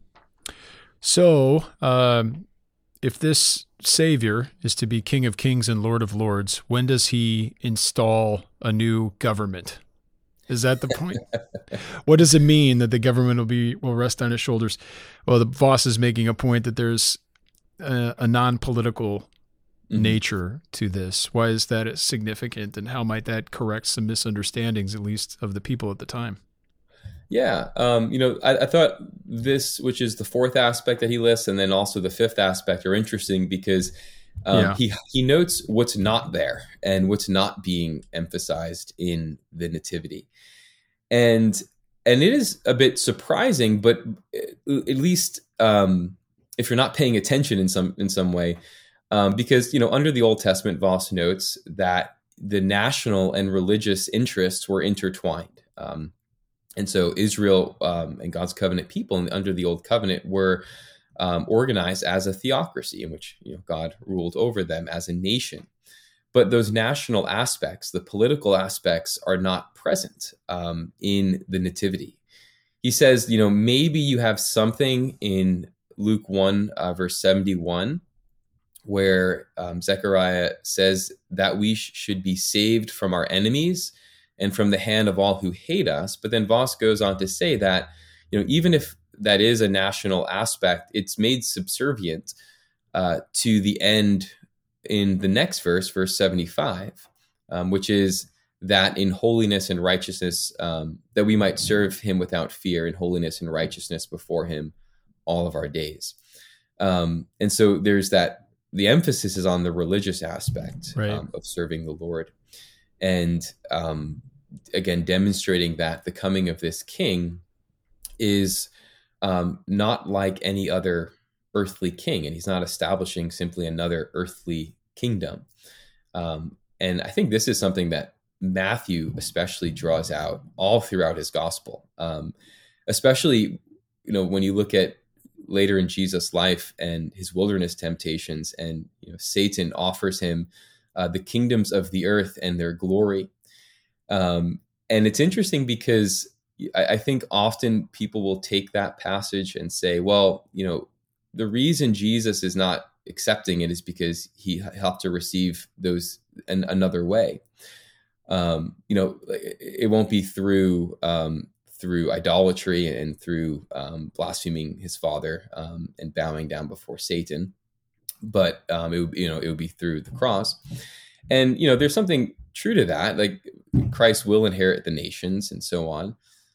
So, um, if this Savior is to be King of Kings and Lord of Lords, when does he install a new government? Is that the point? What does it mean that the government will be will rest on his shoulders? Well, the Voss is making a point that there's a, a non-political mm-hmm. nature to this. Why is that significant, and how might that correct some misunderstandings, at least of the people at the time? Yeah, um, you know, I, I thought this, which is the fourth aspect that he lists, and then also the fifth aspect, are interesting because um, yeah. he he notes what's not there and what's not being emphasized in the Nativity, and and it is a bit surprising, but at least um, if you're not paying attention in some in some way, um, because you know, under the Old Testament, Voss notes that the national and religious interests were intertwined. Um, And so Israel um, and God's covenant people under the Old Covenant were um, organized as a theocracy in which you know, God ruled over them as a nation. But those national aspects, the political aspects, are not present um, in the Nativity. He says, you know, maybe you have something in Luke one, uh, verse seventy-one, where um, Zechariah says that we sh- should be saved from our enemies and from the hand of all who hate us. But then Voss goes on to say that, you know, even if that is a national aspect, it's made subservient uh, to the end in the next verse, verse seventy-five, um, which is that in holiness and righteousness, um, that we might serve him without fear, in holiness and righteousness before him all of our days. Um, and so there's that, the emphasis is on the religious aspect right. um, of serving the Lord. And um, again, demonstrating that the coming of this king is um, not like any other earthly king, and he's not establishing simply another earthly kingdom. Um, and I think this is something that Matthew especially draws out all throughout his gospel, um, especially you know when you look at later in Jesus' life and his wilderness temptations, and you know, Satan offers him uh, the kingdoms of the earth and their glory. Um, and it's interesting because I, I think often people will take that passage and say, well, you know, the reason Jesus is not accepting it is because he have to receive those in another way. Um, you know, it won't be through um, through idolatry and through um, blaspheming his father um, and bowing down before Satan, but um, it would, you know, it would be through the cross. And you know, there's something true to that. Like Christ will inherit the nations and so on,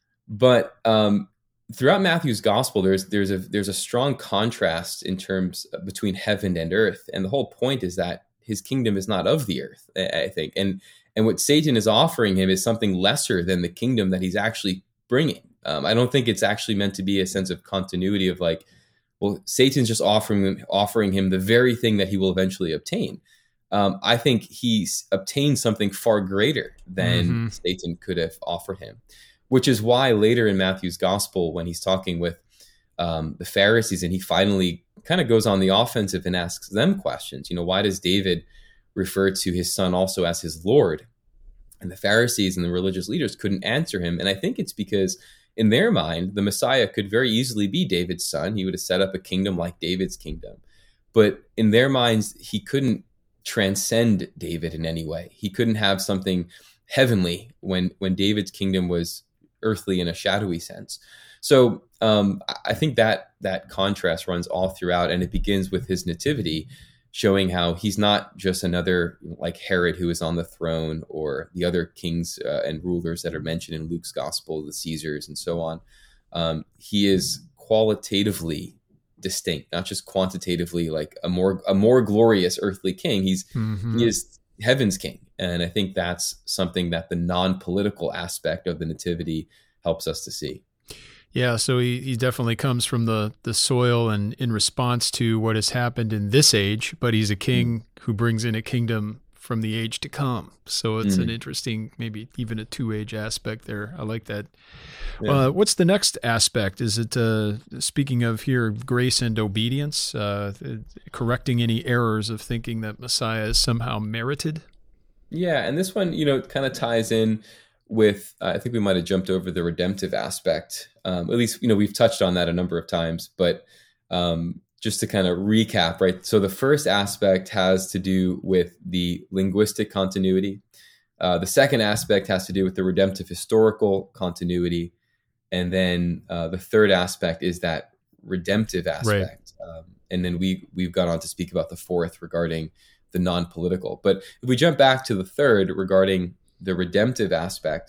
but um, throughout Matthew's gospel, there's there's a there's a strong contrast in terms of, between heaven and earth, and the whole point is that his kingdom is not of the earth, I think, and and what Satan is offering him is something lesser than the kingdom that he's actually bringing. Um, I don't think it's actually meant to be a sense of continuity of like, well, Satan's just offering him, offering him the very thing that he will eventually obtain. Um, I think he's obtained something far greater than mm-hmm. Satan could have offered him, which is why later in Matthew's gospel, when he's talking with um, the Pharisees and he finally kind of goes on the offensive and asks them questions, you know, why does David refer to his son also as his Lord? And the Pharisees and the religious leaders couldn't answer him. And I think it's because in their mind, the Messiah could very easily be David's son. He would have set up a kingdom like David's kingdom. But in their minds, he couldn't transcend David in any way. He couldn't have something heavenly when, when David's kingdom was earthly in a shadowy sense. So um, I think that that contrast runs all throughout, and it begins with his nativity, showing how he's not just another like Herod who is on the throne, or the other kings uh, and rulers that are mentioned in Luke's gospel, the Caesars and so on. Um, he is qualitatively distinct, not just quantitatively, like a more a more glorious earthly king. He's mm-hmm. he is heaven's king, and I think that's something that the non-political aspect of the nativity helps us to see. Yeah, so he, he definitely comes from the, the soil and in response to what has happened in this age, but he's a king mm. who brings in a kingdom from the age to come. So it's mm. an interesting, maybe even a two-age aspect there. I like that. Yeah. Uh, what's the next aspect? Is it, uh, speaking of here, grace and obedience, uh, correcting any errors of thinking that Messiah is somehow merited? Yeah, and this one, you know, kind of ties in with, uh, I think we might have jumped over the redemptive aspect. Um, at least, you know, we've touched on that a number of times, but um, just to kind of recap, right? So the first aspect has to do with the linguistic continuity. Uh, the second aspect has to do with the redemptive historical continuity. And then uh, the third aspect is that redemptive aspect. Right. Um, and then we, we've gone on to speak about the fourth regarding the non-political. But if we jump back to the third regarding the redemptive aspect,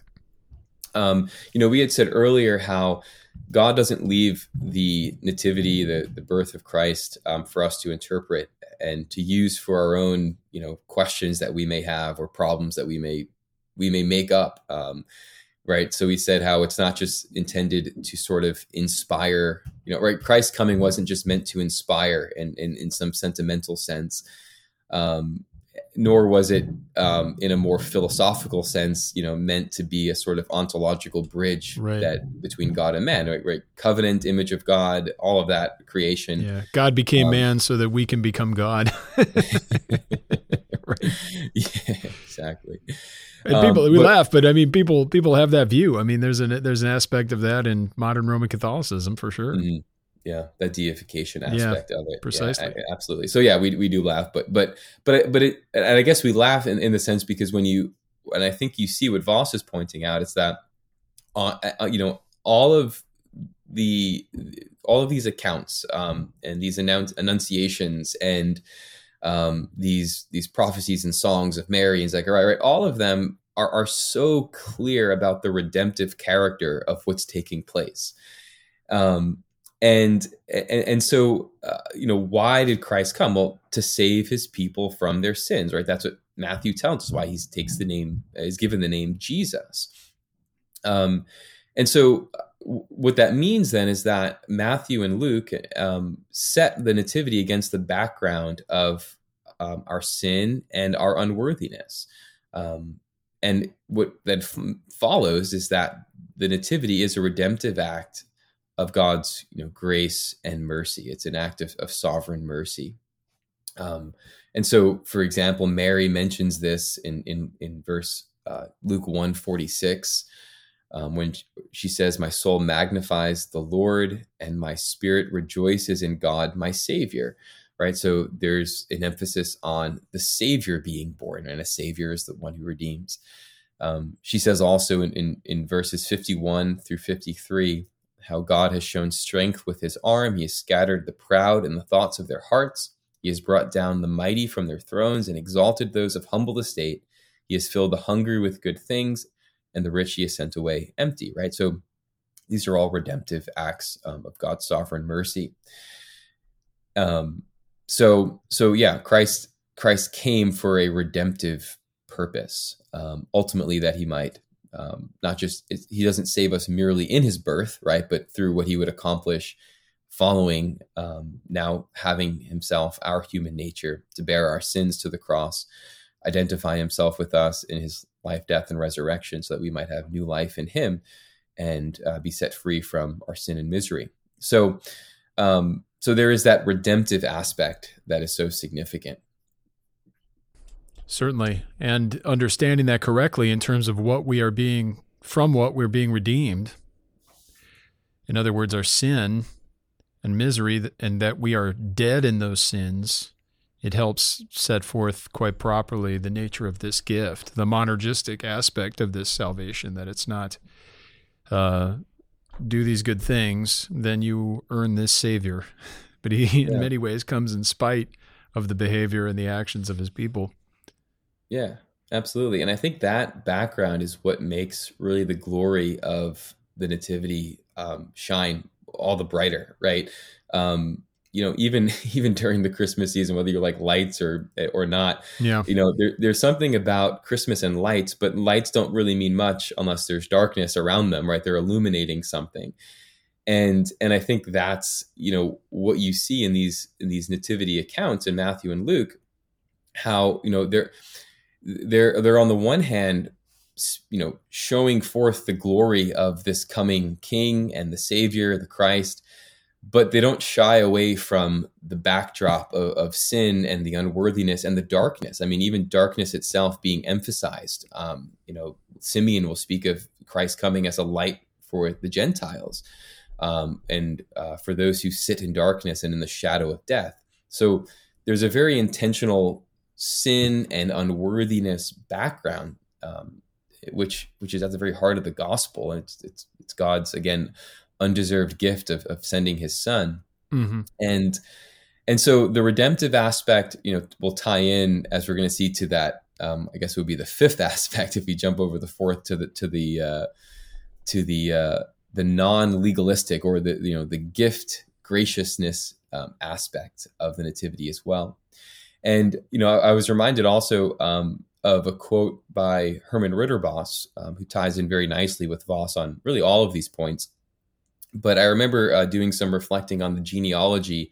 um, you know, we had said earlier how God doesn't leave the nativity, the, the birth of Christ, um, for us to interpret and to use for our own, you know, questions that we may have or problems that we may we may make up, um, right? So we said how it's not just intended to sort of inspire, you know, right? Christ's coming wasn't just meant to inspire in in, in some sentimental sense. Um, nor was it um, in a more philosophical sense, you know, meant to be a sort of ontological bridge right. that between God and man, right? right? Covenant, image of God, all of that creation. Yeah, God became um, man so that we can become God. Right. Yeah, exactly. And people, um, we but, laugh, but I mean, people people have that view. I mean, there's an there's an aspect of that in modern Roman Catholicism for sure. Mm-hmm. Yeah, that deification aspect yeah, of it. Precisely. Yeah, absolutely. So yeah, we we do laugh, but but but but it, and I guess we laugh in, in the sense because when you, and I think you see what Voss is pointing out, it's that, uh, you know, all of the all of these accounts um, and these announce, enunciations and um, these these prophecies and songs of Mary and Zechariah, right? All of them are are so clear about the redemptive character of what's taking place. Um, And, and and so, uh, you know, why did Christ come? Well, to save his people from their sins, right? That's what Matthew tells us, why he takes the name, is given the name Jesus. Um, and so what that means then is that Matthew and Luke um, set the nativity against the background of um, our sin and our unworthiness. Um, and what then f- follows is that the nativity is a redemptive act of God's, you know, grace and mercy. It's an act of, of sovereign mercy. Um, and so, for example, Mary mentions this in in, in verse uh, Luke one forty-six, um, when she says, "My soul magnifies the Lord, and my spirit rejoices in God, my Savior." Right. So there's an emphasis on the Savior being born, and a Savior is the one who redeems. Um, she says also in, in, in verses fifty-one through fifty-three, how God has shown strength with his arm. He has scattered the proud in the thoughts of their hearts. He has brought down the mighty from their thrones and exalted those of humble estate. He has filled the hungry with good things, and the rich he has sent away empty. Right. So these are all redemptive acts um, of God's sovereign mercy. Um, so, so yeah, Christ, Christ came for a redemptive purpose, um, ultimately that he might um, not just, he doesn't save us merely in his birth, right, but through what he would accomplish following, um, now having himself, our human nature, to bear our sins to the cross, identify himself with us in his life, death, and resurrection, so that we might have new life in him and uh, be set free from our sin and misery. So, um, so there is that redemptive aspect that is so significant. Certainly. And understanding that correctly in terms of what we are being, from what we're being redeemed. In other words, our sin and misery, and that we are dead in those sins, it helps set forth quite properly the nature of this gift, the monergistic aspect of this salvation, that it's not uh, do these good things, then you earn this Savior. But he, in yeah. many ways, comes in spite of the behavior and the actions of his people. Yeah, absolutely. And I think that background is what makes really the glory of the Nativity um, shine all the brighter, right? Um, you know, even even during the Christmas season, whether you like lights or or not, yeah. you know, there, there's something about Christmas and lights, but lights don't really mean much unless there's darkness around them, right? They're illuminating something. And and I think that's, you know, what you see in these in these nativity accounts in Matthew and Luke, how, you know, they're they're they're on the one hand, you know, showing forth the glory of this coming King and the Savior, the Christ, but they don't shy away from the backdrop of, of sin and the unworthiness and the darkness. I mean, even darkness itself being emphasized. Um, you know, Simeon will speak of Christ coming as a light for the Gentiles, um, and uh, for those who sit in darkness and in the shadow of death. So there's a very intentional sin and unworthiness background, um, which which is at the very heart of the gospel, and it's it's, it's God's, again, undeserved gift of, of sending his son. Mm-hmm. And and so the redemptive aspect, you know, will tie in, as we're going to see, to that. Um, I guess it would be the fifth aspect if you jump over the fourth to the to the uh, to the uh, the non-legalistic, or the you know the gift graciousness um, aspect of the nativity as well. And you know, I, I was reminded also um, of a quote by Herman Ritterboss, um, who ties in very nicely with Voss on really all of these points. But I remember uh, doing some reflecting on the genealogy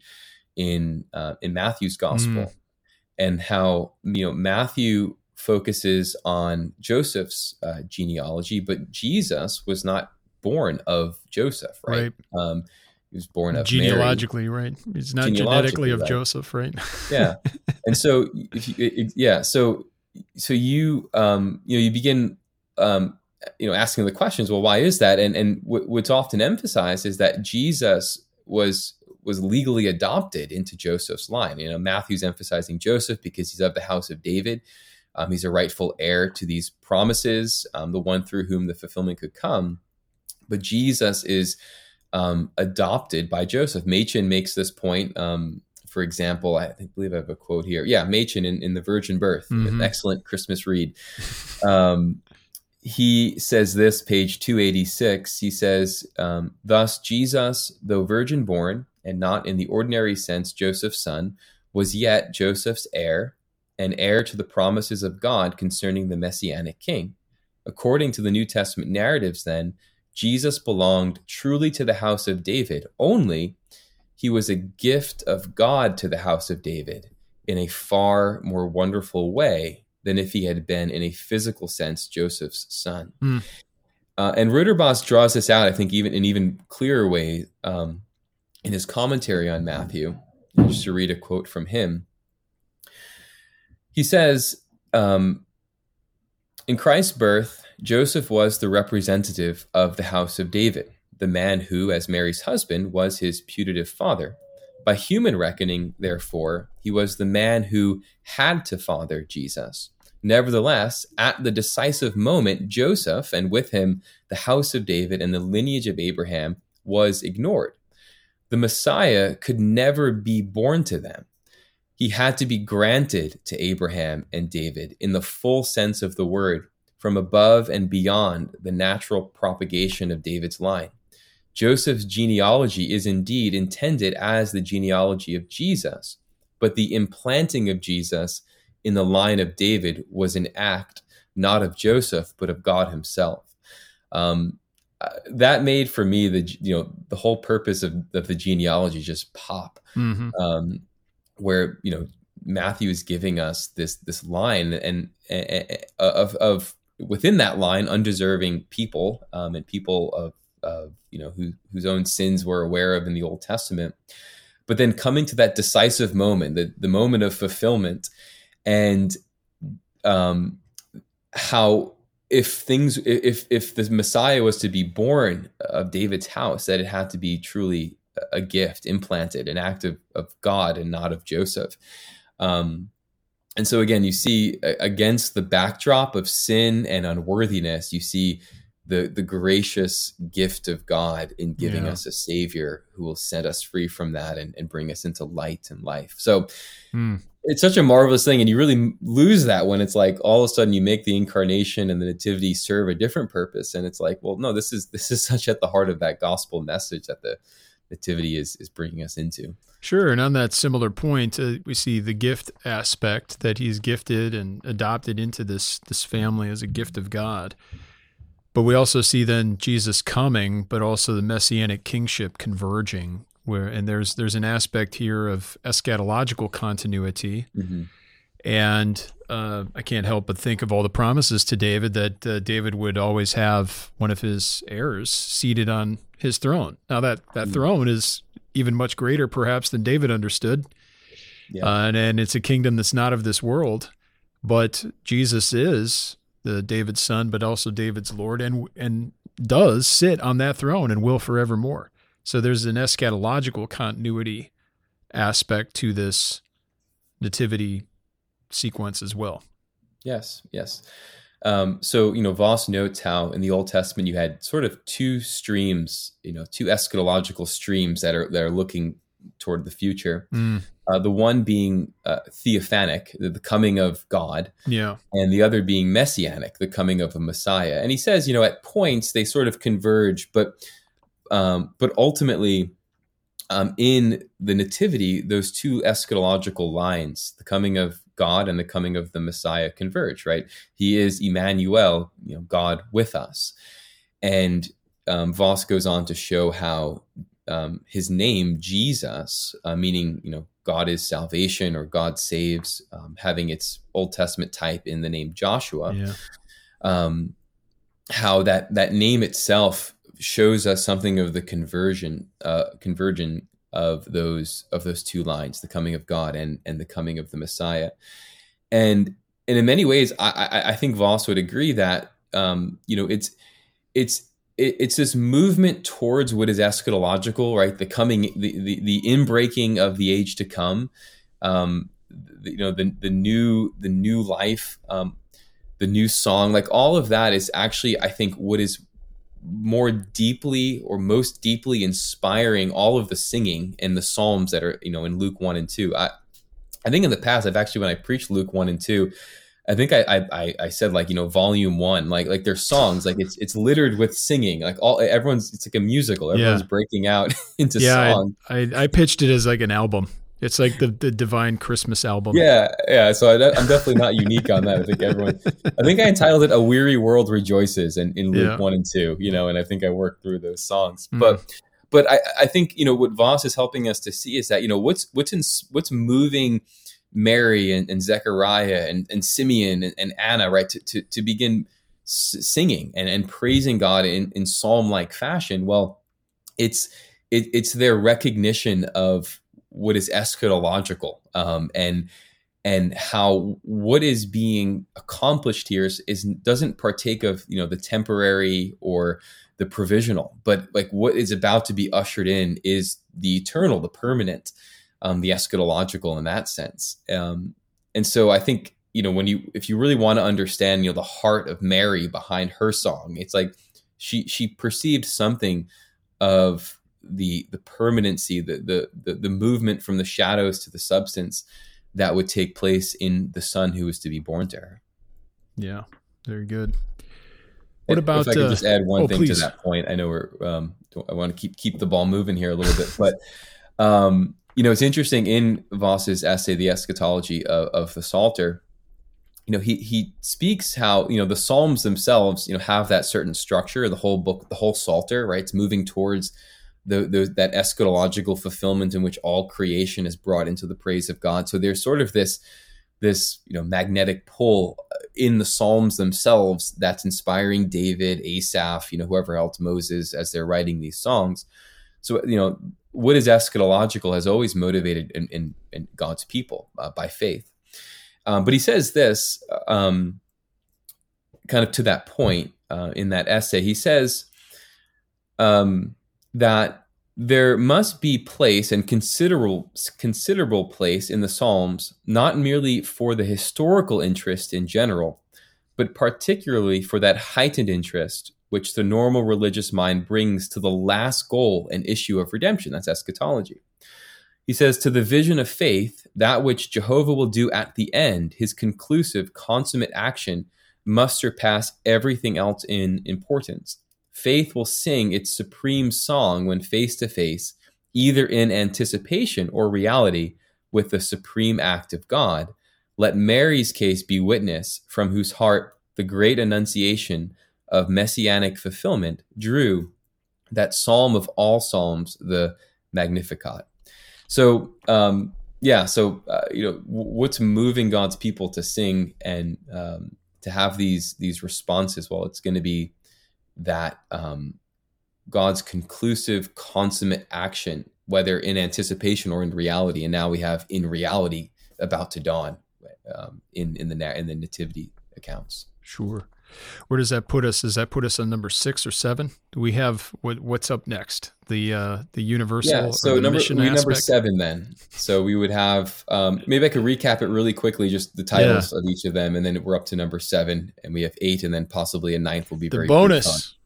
in uh, in Matthew's gospel, mm. and how, you know, Matthew focuses on Joseph's uh, genealogy, but Jesus was not born of Joseph, right? right. Um, he was born of genealogically, Mary. right? He's not genetically of right. Joseph, right? yeah, and so if you, it, yeah, so so you um, you know you begin. Um, you know, asking the questions, well, why is that? And and w- what's often emphasized is that Jesus was was legally adopted into Joseph's line. You know, Matthew's emphasizing Joseph because he's of the house of David. Um, he's a rightful heir to these promises, um, the one through whom the fulfillment could come. But Jesus is um, adopted by Joseph. Machen makes this point. Um, for example, I think, believe I have a quote here. Yeah, Machen in, in The Virgin Birth, mm-hmm. an excellent Christmas read. Um, He says this, page two eighty-six, he says, um, thus Jesus, though virgin born, and not in the ordinary sense Joseph's son, was yet Joseph's heir, and heir to the promises of God concerning the Messianic king. According to the New Testament narratives, then, Jesus belonged truly to the house of David, only he was a gift of God to the house of David in a far more wonderful way than if he had been, in a physical sense, Joseph's son. Mm. Uh, and Ruderbos draws this out, I think, even in even clearer way um, in his commentary on Matthew. Just to read a quote from him. He says, um, in Christ's birth, Joseph was the representative of the house of David, the man who, as Mary's husband, was his putative father. By human reckoning, therefore, he was the man who had to father Jesus. Nevertheless, at the decisive moment, Joseph, and with him the house of David and the lineage of Abraham, was ignored. The Messiah could never be born to them. He had to be granted to Abraham and David in the full sense of the word, from above and beyond the natural propagation of David's line. Joseph's genealogy is indeed intended as the genealogy of Jesus, but the implanting of Jesus in the line of David was an act not of Joseph, but of God himself. Um, uh, that made for me the you know the whole purpose of, of the genealogy just pop, mm-hmm. um, where you know Matthew is giving us this this line and, and of of within that line undeserving people um, and people of of you know who, whose own sins we're aware of in the Old Testament, but then coming to that decisive moment, the the moment of fulfillment. And um, how if things, if if the Messiah was to be born of David's house, that it had to be truly a gift, implanted, an act of, of God and not of Joseph. Um, and so again, you see against the backdrop of sin and unworthiness, you see the the gracious gift of God in giving yeah. us a Savior who will set us free from that and, and bring us into light and life. So. Mm. It's such a marvelous thing, and you really lose that when it's like all of a sudden you make the incarnation and the nativity serve a different purpose, and it's like, well, no, this is this is such at the heart of that gospel message that the nativity is is bringing us into. Sure, and on that similar point, uh, we see the gift aspect that he's gifted and adopted into this this family as a gift of God. But we also see then Jesus coming, but also the messianic kingship converging. Where and there's there's an aspect here of eschatological continuity, mm-hmm. and uh, I can't help but think of all the promises to David that uh, David would always have one of his heirs seated on his throne. Now that that mm-hmm. throne is even much greater, perhaps, than David understood, yeah. uh, and, and it's a kingdom that's not of this world. But Jesus is the David's son, but also David's Lord, and and does sit on that throne and will forevermore. So there's an eschatological continuity aspect to this nativity sequence as well. Yes, yes. Um, so, you know, Voss notes how in the Old Testament you had sort of two streams, you know, two eschatological streams that are that are looking toward the future. Mm. Uh, the one being uh, theophanic, the, the coming of God, yeah, and the other being messianic, the coming of a Messiah. And he says, you know, at points they sort of converge, but Um, but ultimately, um, in the nativity, those two eschatological lines, the coming of God and the coming of the Messiah, converge, right? He is Emmanuel, you know, God with us. And um, Voss goes on to show how um, his name, Jesus, uh, meaning, you know, God is salvation or God saves, um, having its Old Testament type in the name Joshua, yeah. um, how that that name itself shows us something of the conversion, uh, conversion of those of those two lines, the coming of God and and the coming of the Messiah, and and in many ways, I I, I think Voss would agree that um, you know it's it's it, it's this movement towards what is eschatological, right? The coming, the the, the inbreaking of the age to come, um, the, you know the the new the new life, um, the new song, like all of that is actually, I think, what is more deeply or most deeply inspiring all of the singing and the Psalms that are, you know, in Luke one and two. I, I think in the past, I've actually, when I preached Luke one and two, I think I, I, I said like, you know, volume one, like, like their songs, like it's, it's littered with singing, like all, everyone's, it's like a musical. Everyone's yeah. breaking out into yeah, song. I, I, I pitched it as like an album. It's like the, the divine Christmas album. Yeah, yeah. So I, I'm definitely not unique on that. I think everyone. I think I entitled it "A Weary World Rejoices" in, in Luke yeah. one and two. You know, and I think I worked through those songs. Mm. But, but I, I think you know what Voss is helping us to see is that you know what's what's in, what's moving Mary and, and Zechariah and, and Simeon and, and Anna, right, to, to to begin s- singing and, and praising God in, in psalm-like fashion? Well, it's it, it's their recognition of what is eschatological, um, and and how what is being accomplished here is, is doesn't partake of, you know, the temporary or the provisional, but like what is about to be ushered in is the eternal, the permanent, um, the eschatological in that sense. Um, and so I think, you know, when you, if you really want to understand, you know, the heart of Mary behind her song, it's like she, she perceived something of the, the permanency, the, the, the, the movement from the shadows to the substance that would take place in the son who was to be born to her. Yeah, very good. What and about? If I could uh, just add one oh, thing please. to that point, I know we're. Um, I want to keep keep the ball moving here a little bit, but um, you know, it's interesting in Voss's essay, "The Eschatology of, of the Psalter." You know, he he speaks how, you know, the Psalms themselves, you know, have that certain structure. The whole book, the whole Psalter, right? It's moving towards the, the that eschatological fulfillment in which all creation is brought into the praise of God. So there's sort of this this you know magnetic pull in the Psalms themselves that's inspiring David, Asaph, you know, whoever else, Moses, as they're writing these songs. So, you know, what is eschatological has always motivated in, in, in God's people uh, by faith. Um, but he says this um, kind of to that point uh, in that essay. He says um, that there must be place and considerable considerable place in the Psalms, not merely for the historical interest in general, but particularly for that heightened interest which the normal religious mind brings to the last goal and issue of redemption. That's eschatology. He says, to the vision of faith, that which Jehovah will do at the end, his conclusive, consummate action, must surpass everything else in importance. Faith will sing its supreme song when face to face, either in anticipation or reality, with the supreme act of God. Let Mary's case be witness, from whose heart the great annunciation of messianic fulfillment drew that psalm of all psalms, the Magnificat. So, um, yeah, so, uh, you know, w- what's moving God's people to sing and um, to have these these responses? Well, it's going to be that um, God's conclusive, consummate action, whether in anticipation or in reality. And now we have in reality about to dawn um, in in the in the nativity accounts. Sure. Where does that put us? Does that put us on number six or seven? Do we have what, what's up next? The uh, the universal. Yeah. So or the number mission we aspect? number seven then. So we would have um, maybe I could recap it really quickly, just the titles yeah. of each of them, and then we're up to number seven, and we have eight, and then possibly a ninth will be the very bonus.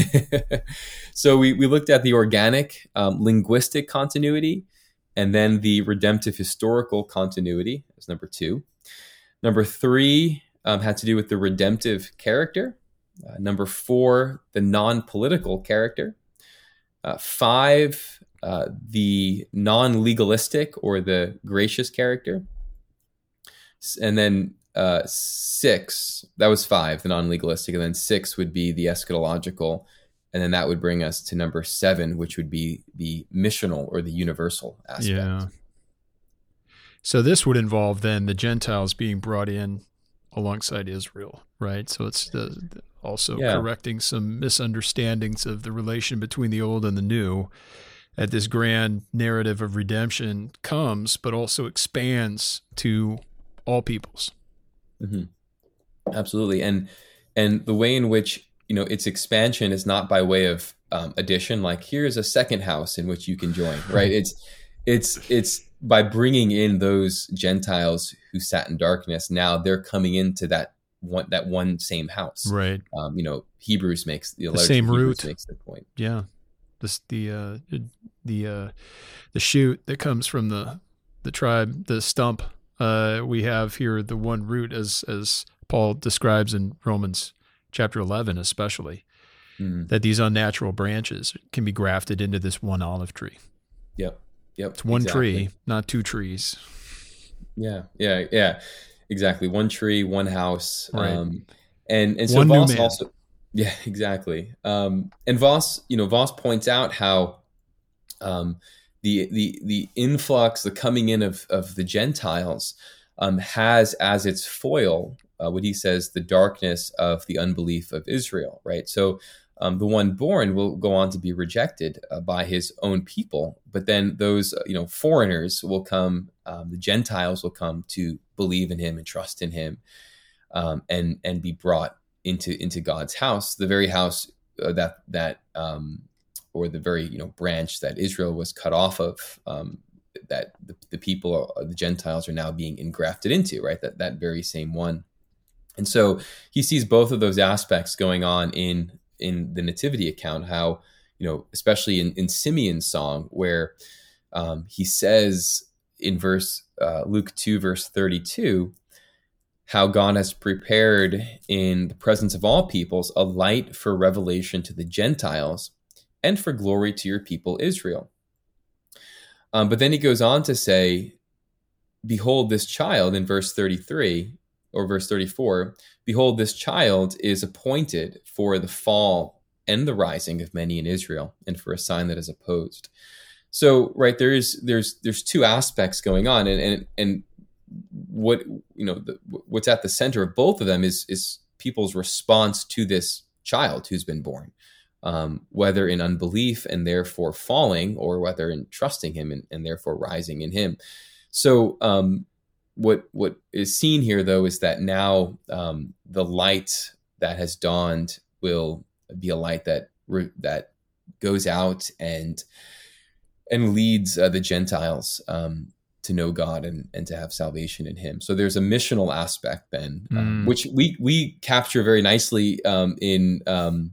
So we we looked at the organic um, linguistic continuity, and then the redemptive historical continuity as number two. Number three. Um, had to do with the redemptive character. Uh, number four, the non-political character. Uh, five, uh, the non-legalistic or the gracious character. And then uh, six, that was five, the non-legalistic. And then six would be the eschatological. And then that would bring us to number seven, which would be the missional or the universal aspect. Yeah. So this would involve then the Gentiles being brought in alongside Israel, right? So it's the, the also yeah. correcting some misunderstandings of the relation between the old and the new. At this grand narrative of redemption comes, but also expands to all peoples. Mm-hmm. Absolutely, and and the way in which you know its expansion is not by way of um, addition, like here's a second house in which you can join, right? It's it's it's by bringing in those Gentiles who sat in darkness. Now they're coming into that one that one same house, right? Um, you know, Hebrews makes the, the same root makes the point. Yeah, this the uh, the uh, the shoot that comes from the the tribe, the stump. Uh, we have here the one root, as as Paul describes in Romans chapter eleven, especially mm. that these unnatural branches can be grafted into this one olive tree. Yep. Yep, it's one exactly. tree, not two trees. Yeah, yeah, yeah, exactly. One tree, one house, right. um, and and so one Voss also, yeah, exactly. Um, and Voss, you know, Voss points out how um, the the the influx, the coming in of of the Gentiles, um, has as its foil uh, what he says the darkness of the unbelief of Israel, right? So um, the one born will go on to be rejected uh, by his own people, but then those uh, you know foreigners will come, um, the Gentiles will come to believe in him and trust in him, um, and and be brought into into God's house, the very house uh, that that um, or the very you know branch that Israel was cut off of. Um, that the, the people, uh, the Gentiles, are now being engrafted into, right? That that very same one. And so he sees both of those aspects going on in in the nativity account, how, you know, especially in, in Simeon's song, where um, he says in verse uh, Luke two, verse thirty-two, how God has prepared in the presence of all peoples a light for revelation to the Gentiles and for glory to your people Israel. Um, but then he goes on to say, behold, this child in verse thirty-three or verse thirty-four, behold, this child is appointed for the fall and the rising of many in Israel, and for a sign that is opposed. So, right, there is there's there's two aspects going on, and and and what you know the, what's at the center of both of them is is people's response to this child who's been born. Um, whether in unbelief and therefore falling, or whether in trusting him and, and therefore rising in him. So um, what what is seen here, though, is that now um, the light that has dawned will be a light that re- that goes out and and leads uh, the Gentiles um, to know God and, and to have salvation in him. So there's a missional aspect then, mm. um, which we we capture very nicely um, in um,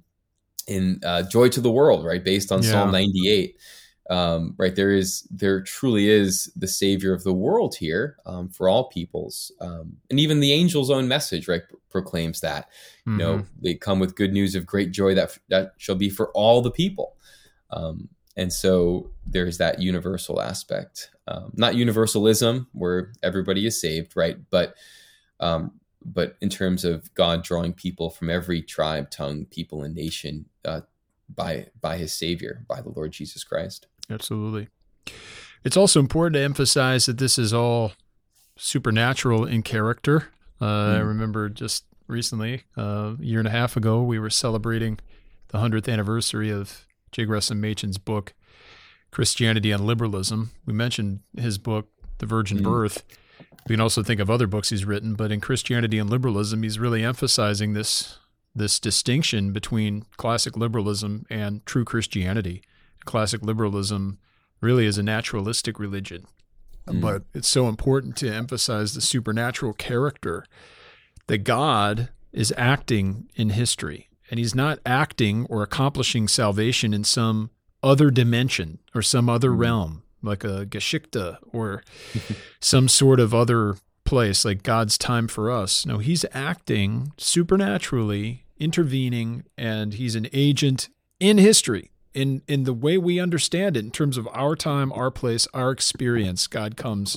in uh, Joy to the World, right? Based on yeah. Psalm ninety-eight, um, right? There is, there truly is the Savior of the world here um, for all peoples. Um, and even the angel's own message, right, proclaims that, mm-hmm. you know, they come with good news of great joy that, that shall be for all the people. Um, and so there's that universal aspect, um, not universalism where everybody is saved, right? But, um, but in terms of God drawing people from every tribe, tongue, people, and nation uh, by by his Savior, by the Lord Jesus Christ. Absolutely. It's also important to emphasize that this is all supernatural in character. Uh, mm. I remember just recently, uh, a year and a half ago, we were celebrating the hundredth anniversary of J. Gresham Machen's book, Christianity and Liberalism. We mentioned his book, The Virgin mm. Birth. We can also think of other books he's written, but in Christianity and Liberalism, he's really emphasizing this this distinction between classic liberalism and true Christianity. Classic liberalism really is a naturalistic religion, mm. but it's so important to emphasize the supernatural character that God is acting in history, and he's not acting or accomplishing salvation in some other dimension or some other mm. realm, like a Geschichte or some sort of other place, like God's time for us. No, he's acting supernaturally, intervening, and he's an agent in history, in, in the way we understand it, in terms of our time, our place, our experience. God comes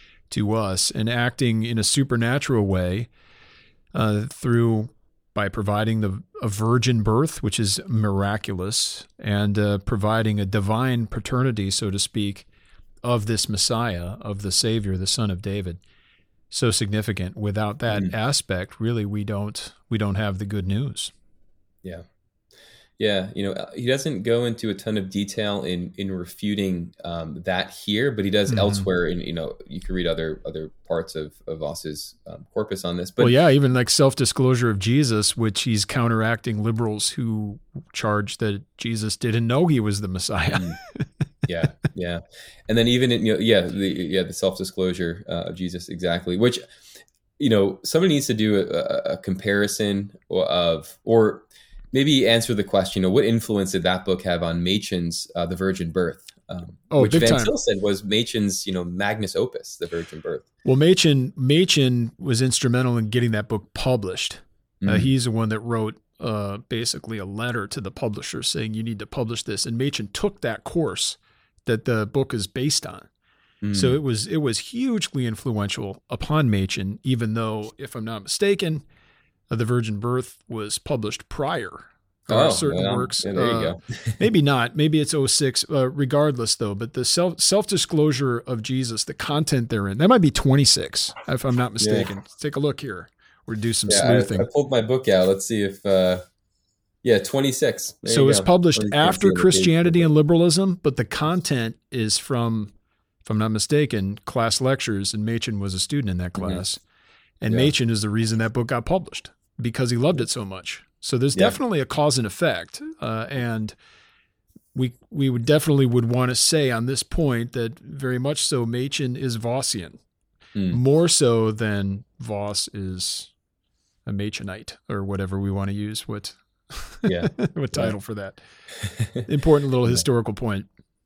to us and acting in a supernatural way uh, through by providing the a virgin birth, which is miraculous, and uh, providing a divine paternity, so to speak, of this Messiah, of the Savior, the Son of David. So significant. Without that mm. aspect, really, we don't we don't have the good news. Yeah. Yeah, you know, he doesn't go into a ton of detail in in refuting um, that here, but he does mm-hmm. elsewhere. And you know, you can read other other parts of of Voss's um, corpus on this. But well, yeah, even like self-disclosure of Jesus, which he's counteracting liberals who charge that Jesus didn't know he was the Messiah. Mm. yeah, yeah, and then even in, you know, yeah, the yeah the self-disclosure uh, of Jesus, exactly. Which, you know, somebody needs to do a, a comparison of or. Maybe answer the question, you know, what influence did that book have on Machen's uh, The Virgin Birth? Um, oh, which big Van time. Til said was Machen's, you know, magnus opus, The Virgin Birth. Well, Machen, Machen was instrumental in getting that book published. Mm-hmm. Uh, he's the one that wrote uh, basically a letter to the publisher saying you need to publish this. And Machen took that course that the book is based on. Mm-hmm. So it was it was hugely influential upon Machen, even though, if I'm not mistaken, Uh, The Virgin Birth was published prior There oh, are certain well, works. Yeah, there you uh, go. maybe not. Maybe it's oh six. Uh, regardless, though, but the self self disclosure of Jesus, the content therein, that might be twenty-six, if I'm not mistaken. Yeah. Let's take a look here. We're do some Yeah, sleuthing. I, I pulled my book out. Let's see if. Uh, yeah, twenty-six. There So you it's go. published twenty-six after on the page. Christianity and Liberalism, but the content is from, if I'm not mistaken, class lectures, and Machen was a student in that class. Mm-hmm. And Yeah. Machen is the reason that book got published, because he loved it so much. So there's Yeah. definitely a cause and effect. Uh, and we we would definitely would want to say on this point that very much so Machen is Vossian, Mm. more so than Voss is a Machenite, or whatever we want to use. What, Yeah. what title for that? Important little Yeah. historical point.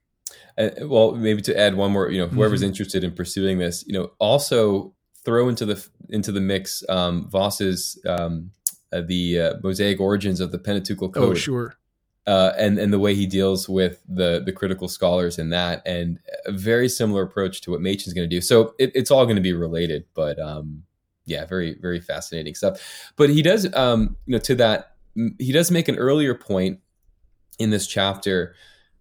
Uh, well, maybe to add one more, you know, whoever's Mhm. interested in pursuing this, you know, also throw into the into the mix um, Voss's um, uh, the uh, Mosaic origins of the Pentateuchal Code. Oh, sure. Uh, and and the way he deals with the the critical scholars in that, and a very similar approach to what Machen's going to do. So it, it's all going to be related, but um, yeah, very very fascinating stuff. But he does, um, you know, to that he does make an earlier point in this chapter,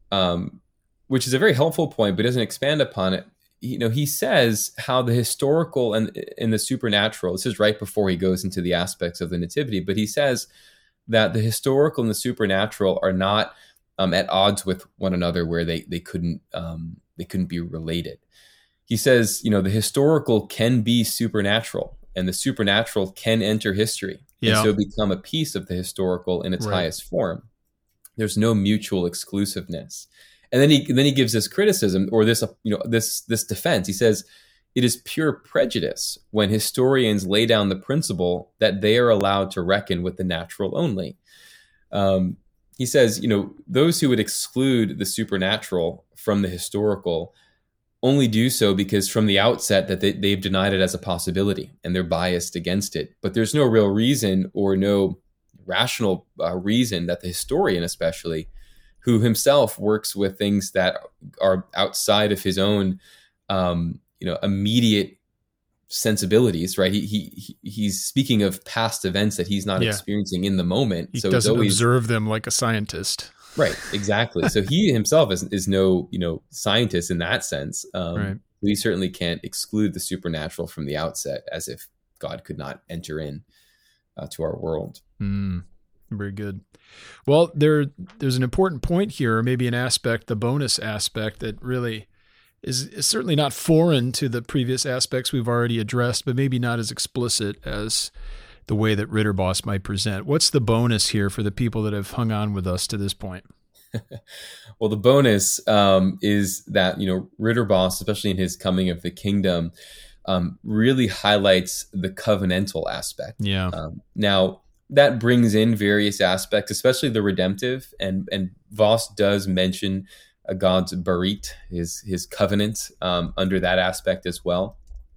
um, which is a very helpful point, but doesn't expand upon it. You know, he says how the historical and in the supernatural. This is right before he goes into the aspects of the nativity, but he says that the historical and the supernatural are not um, at odds with one another, where they they couldn't um, they couldn't be related. He says, you know, the historical can be supernatural, and the supernatural can enter history, Yeah. and so become a piece of the historical in its Right. highest form. There's no mutual exclusiveness. And then he then he gives this criticism, or this you know this this defense. He says it is pure prejudice when historians lay down the principle that they are allowed to reckon with the natural only. Um, he says, you know, those who would exclude the supernatural from the historical only do so because from the outset that they, they've denied it as a possibility and they're biased against it. But there's no real reason or no rational uh, reason that the historian, especially, who himself works with things that are outside of his own, um, you know, immediate sensibilities, right? He, he he's speaking of past events that he's not Yeah. experiencing in the moment. He so it's doesn't always observe them like a scientist. right, exactly. So he himself is is no you know scientist in that sense. Um, Right. We certainly can't exclude the supernatural from the outset, as if God could not enter in uh, to our world. Mm, very good. Well, there there's an important point here, or maybe an aspect, the bonus aspect, that really is, is certainly not foreign to the previous aspects we've already addressed, but maybe not as explicit as the way that Ritterboss might present. What's the bonus here for the people that have hung on with us to this point? Well, the bonus um, is that, you know, Ritterboss, especially in his Coming of the Kingdom, um, really highlights the covenantal aspect. Yeah. Um, now, that brings in various aspects, especially the redemptive, and and Voss does mention uh, God's Barit, his his covenant, um, under that aspect as well.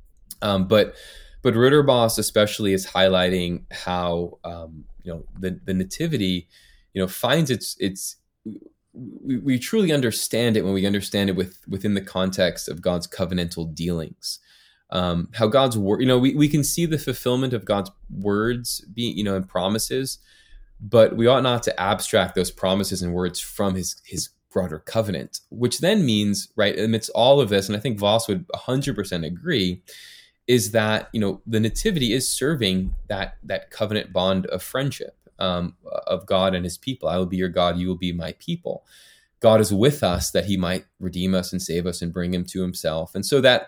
Um, but but Ritterboss especially is highlighting how um, you know the the nativity, you know, finds its its we, we truly understand it when we understand it with within the context of God's covenantal dealings. Um, how God's word, you know, we, we can see the fulfillment of God's words being, you know, and promises, but we ought not to abstract those promises and words from his, his broader covenant, which then means, right, amidst all of this, and I think Voss would one hundred percent agree, is that, you know, the nativity is serving that, that covenant bond of friendship, um, of God and his people. I will be your God, you will be my people. God is with us that he might redeem us and save us and bring him to himself. And so that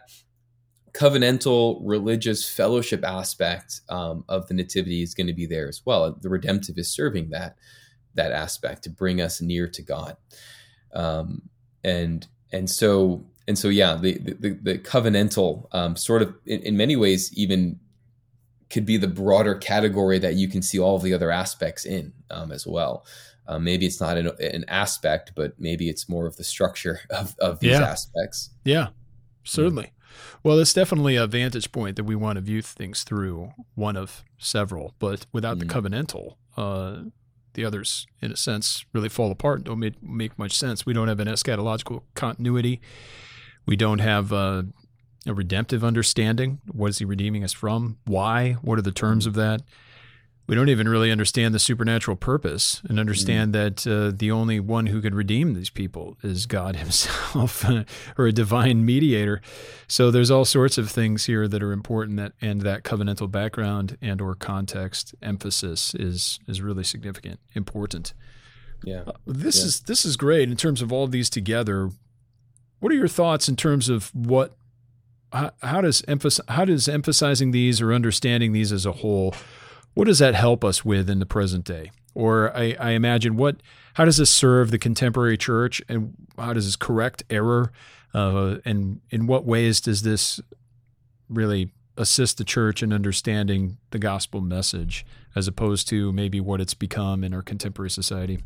covenantal religious fellowship aspect um, of the nativity is going to be there as well. The redemptive is serving that that aspect to bring us near to God, um, and and so and so yeah, the the, the covenantal um, sort of in, in many ways even could be the broader category that you can see all of the other aspects in um, as well. Um, maybe it's not an, an aspect, but maybe it's more of the structure of of these Yeah. aspects. Yeah, certainly. Well, it's definitely a vantage point that we want to view things through, one of several, but without the Mm. covenantal, uh, the others, in a sense, really fall apart, don't make, make much sense. We don't have an eschatological continuity. We don't have uh, a redemptive understanding. What is he redeeming us from? Why? What are the terms of that? we don't even really understand the supernatural purpose and understand mm. that uh, the only one who could redeem these people is God himself or a divine mediator. So there's all sorts of things here that are important, that and that covenantal background and or context emphasis is is really significant, important. Yeah. Uh, this yeah. is this is great in terms of all these together. What are your thoughts in terms of what how, how does emphasize how does emphasizing these or understanding these as a whole, what does that help us with in the present day? Or I, I imagine what how does this serve the contemporary church, and how does this correct error? Uh, and in what ways does this really assist the church in understanding the gospel message as opposed to maybe what it's become in our contemporary society?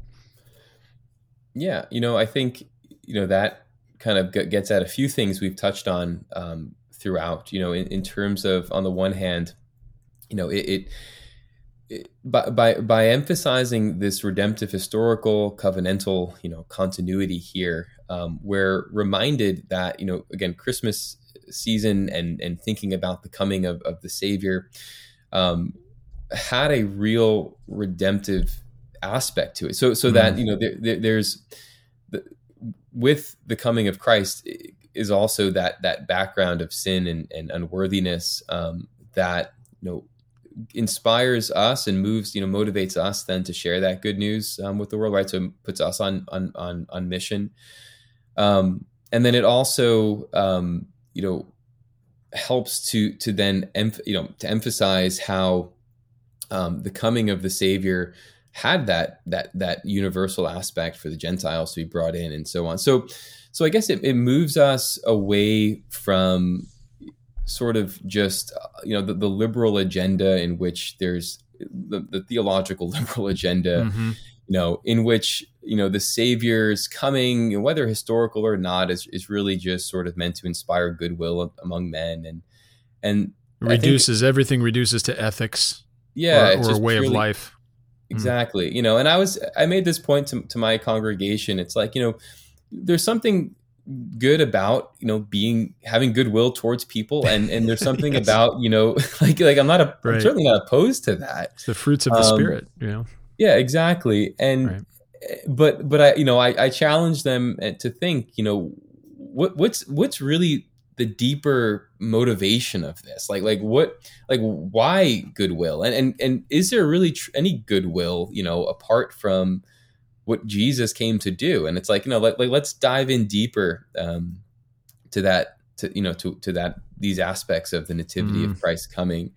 Yeah, you know, I think, you know, that kind of gets at a few things we've touched on um, throughout, you know, in, in terms of, on the one hand, you know, it, it, it by, by, by emphasizing this redemptive, historical, covenantal, you know, continuity here, um, we're reminded that, you know, again, Christmas season and, and thinking about the coming of, of the Savior um, had a real redemptive aspect to it. So, so mm-hmm. that, you know, there, there, there's the, with the coming of Christ is also that, that background of sin and, and unworthiness um, that, you know, inspires us and moves, you know, motivates us then to share that good news um, with the world, right? So it puts us on, on, on, on mission. Um, and then it also, um, you know, helps to, to then, emph- you know, to emphasize how um, the coming of the Savior had that, that, that universal aspect for the Gentiles to be brought in and so on. So, so I guess it, it moves us away from sort of just, you know, the, the liberal agenda in which there's the, the theological liberal agenda, mm-hmm. you know, in which, you know, the Savior's coming, whether historical or not, is, is really just sort of meant to inspire goodwill among men. And, and reduces, think, everything reduces to ethics yeah, or, or a way purely, of life. Exactly. Mm. You know, and I was, I made this point to, to my congregation. It's like, you know, there's something good about, you know, being, having goodwill towards people. And, and there's something yes. about, you know, like, like I'm not, a, right. I'm certainly not opposed to that. It's the fruits of the um, Spirit, you know? Yeah, exactly. And, right. but, but I, you know, I, I challenge them to think, you know, what, what's, what's really the deeper motivation of this? Like, like what, like why goodwill? And, and, and is there really tr- any goodwill, you know, apart from what Jesus came to do? And it's like, you know, like, like let's dive in deeper um, to that, to, you know, to, to that, these aspects of the nativity mm. of Christ coming,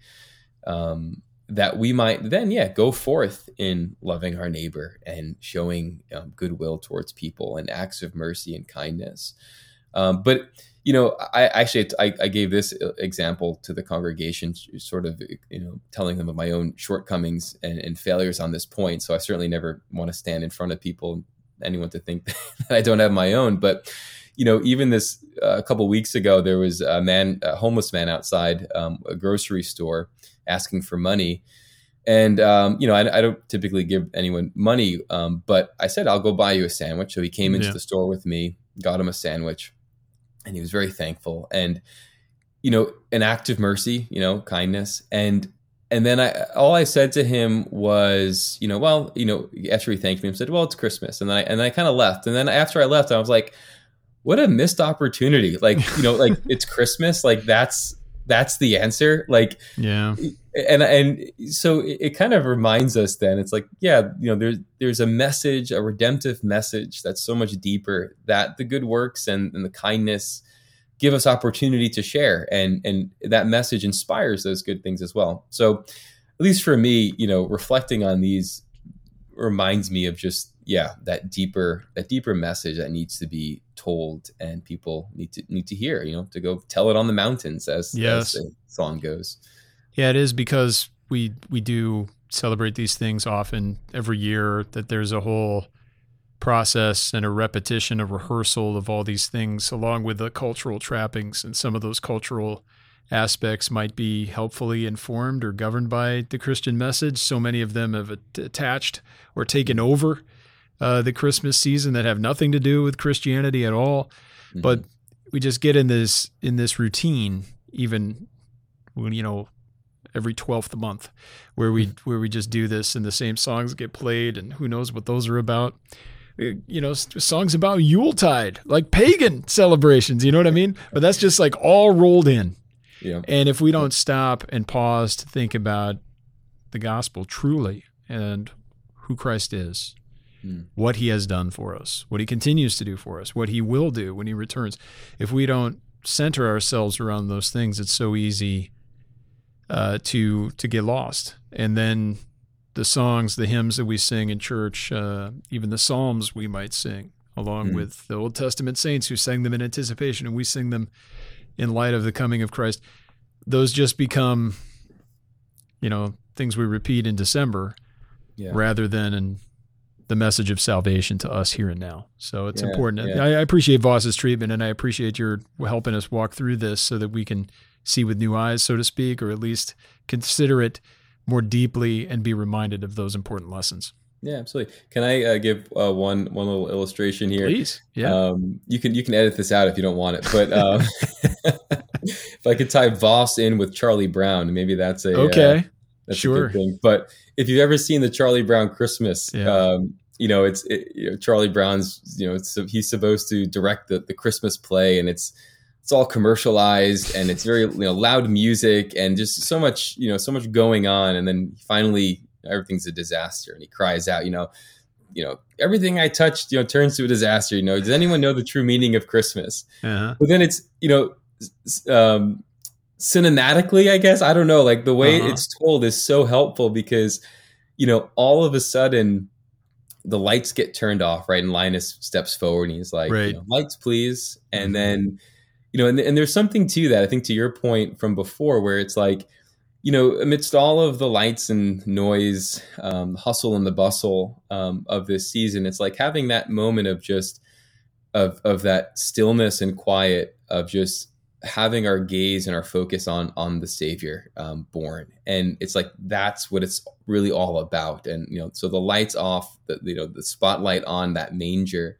um, that we might then, yeah, go forth in loving our neighbor and showing um, goodwill towards people and acts of mercy and kindness. Um, but, you know, I actually, I, I gave this example to the congregation, sort of, you know, telling them of my own shortcomings and, and failures on this point. So I certainly never want to stand in front of people, anyone to think that I don't have my own. But, you know, even this, uh, a couple of weeks ago, there was a man, a homeless man outside um, a grocery store asking for money. And, um, you know, I, I don't typically give anyone money, um, but I said, I'll go buy you a sandwich. So he came into yeah. the store with me, got him a sandwich. And he was very thankful, and, you know, an act of mercy, you know, kindness. And, and then I, all I said to him was, you know, well, you know, after he thanked me, I said, well, it's Christmas. And then I, and I kind of left. And then after I left, I was like, what a missed opportunity. Like, you know, like it's Christmas. Like that's, that's the answer. Like, yeah. And, and so it, it kind of reminds us then it's like, yeah, you know, there's, there's a message, a redemptive message that's so much deeper, that the good works and, and the kindness give us opportunity to share. And, and that message inspires those good things as well. So at least for me, you know, reflecting on these reminds me of just, yeah, that deeper, that deeper message that needs to be told and people need to, need to hear, you know, to go tell it on the mountains, as, yes. as the song goes. Yeah, it is, because we we do celebrate these things often every year, that there's a whole process and a repetition, a rehearsal of all these things, along with the cultural trappings. And some of those cultural aspects might be helpfully informed or governed by the Christian message. So many of them have attached or taken over uh, the Christmas season that have nothing to do with Christianity at all. Mm-hmm. But we just get in this in this routine, even when, you know, every twelfth month, where we where we just do this and the same songs get played, and who knows what those are about. You know, songs about Yuletide, like pagan celebrations, you know what I mean? But that's just like all rolled in. Yeah. And if we don't stop and pause to think about the gospel truly and who Christ is, mm. what he has done for us, what he continues to do for us, what he will do when he returns, if we don't center ourselves around those things, it's so easy uh, to to get lost. And then the songs, the hymns that we sing in church, uh, even the Psalms we might sing, along mm. with the Old Testament saints who sang them in anticipation, and we sing them in light of the coming of Christ, those just become, you know, things we repeat in December yeah. rather than in the message of salvation to us here and now. So it's yeah, important. Yeah. I, I appreciate Voss's treatment, and I appreciate your helping us walk through this so that we can see with new eyes, so to speak, or at least consider it more deeply and be reminded of those important lessons. Yeah, absolutely. Can I uh, give uh, one one little illustration here? Please. Yeah. Um, you can you can edit this out if you don't want it, but um, if I could tie Voss in with Charlie Brown, maybe that's a okay. Uh, that's sure. a good thing. But if you've ever seen the Charlie Brown Christmas, yeah. um, you know it's it, you know, Charlie Brown's. You know, it's, he's supposed to direct the, the Christmas play, and it's it's all commercialized, and it's very you know loud music, and just so much you know so much going on, and then finally everything's a disaster, and he cries out, you know, you know, everything I touched, you know, turns to a disaster. You know, does anyone know the true meaning of Christmas? Uh-huh. But then it's, you know, um, cinematically, I guess, I don't know, like the way uh-huh. it's told is so helpful because, you know, all of a sudden the lights get turned off, right? And Linus steps forward and he's like, right. you know, lights, please. And mm-hmm. then, you know, and, and there's something to that, I think, to your point from before, where it's like, you know, amidst all of the lights and noise, um, hustle and the bustle um, of this season, it's like having that moment of just of of that stillness and quiet of just having our gaze and our focus on on the Savior um, born, and it's like that's what it's really all about. And you know, so the lights off, the you know the spotlight on that manger,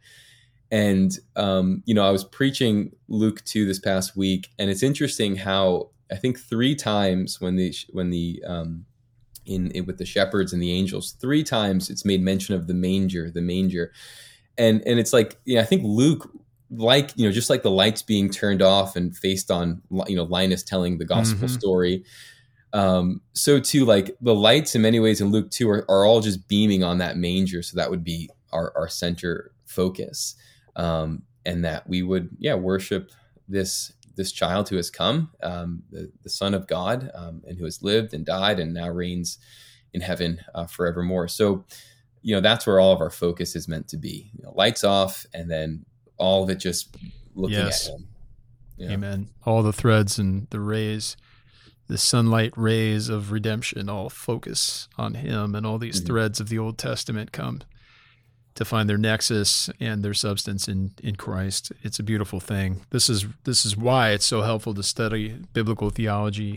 and um, you know, I was preaching Luke two this past week, and it's interesting how I think three times when the when the um, in, in with the shepherds and the angels, three times it's made mention of the manger, the manger, and and it's like you know, I think Luke, like you know, just like the lights being turned off and faced on you know Linus telling the gospel mm-hmm. story, um, so too like the lights in many ways in Luke two are, are all just beaming on that manger, so that would be our our center focus, um, and that we would yeah worship this. this child who has come, um, the, the Son of God, um, and who has lived and died and now reigns in heaven uh, forevermore. So, you know, that's where all of our focus is meant to be. You know, lights off, and then all of it just looking yes. at him. Yeah. Amen. All the threads and the rays, the sunlight rays of redemption, all focus on him, and all these mm-hmm. threads of the Old Testament come to find their nexus and their substance in, in Christ. It's a beautiful thing. This is this is why it's so helpful to study biblical theology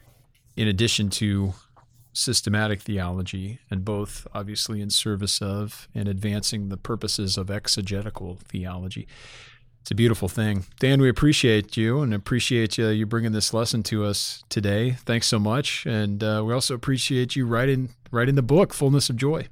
in addition to systematic theology, and both obviously in service of and advancing the purposes of exegetical theology. It's a beautiful thing. Dan, we appreciate you and appreciate you, you bringing this lesson to us today. Thanks so much. And uh, we also appreciate you writing, writing the book, Fullness of Joy.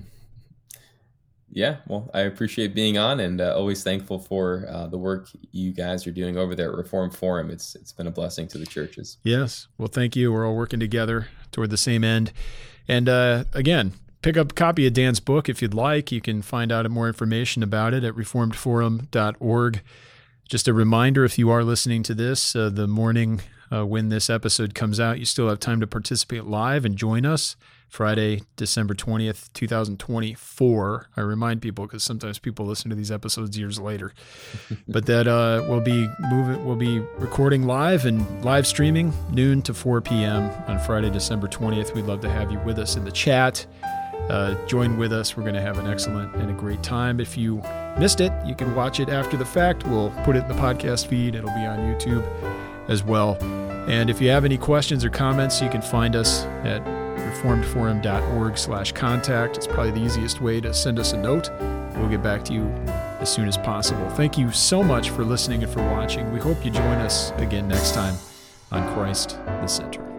Yeah, well, I appreciate being on, and uh, always thankful for uh, the work you guys are doing over there at Reformed Forum. It's it's been a blessing to the churches. Yes, well, thank you. We're all working together toward the same end. And uh, again, pick up a copy of Dan's book if you'd like. You can find out more information about it at reformed forum dot org. Just a reminder, if you are listening to this uh, the morning uh, when this episode comes out, you still have time to participate live and join us. Friday, December twentieth, twenty twenty-four. I remind people because sometimes people listen to these episodes years later. But that uh, we'll be moving, we'll be recording live and live streaming noon to four p.m. on Friday, December twentieth. We'd love to have you with us in the chat. Uh, join with us. We're going to have an excellent and a great time. If you missed it, you can watch it after the fact. We'll put it in the podcast feed. It'll be on YouTube as well. And if you have any questions or comments, you can find us at reformed forum dot org slash contact. It's probably the easiest way to send us a note. We'll get back to you as soon as possible. Thank you so much for listening and for watching. We hope you join us again next time on Christ the Center.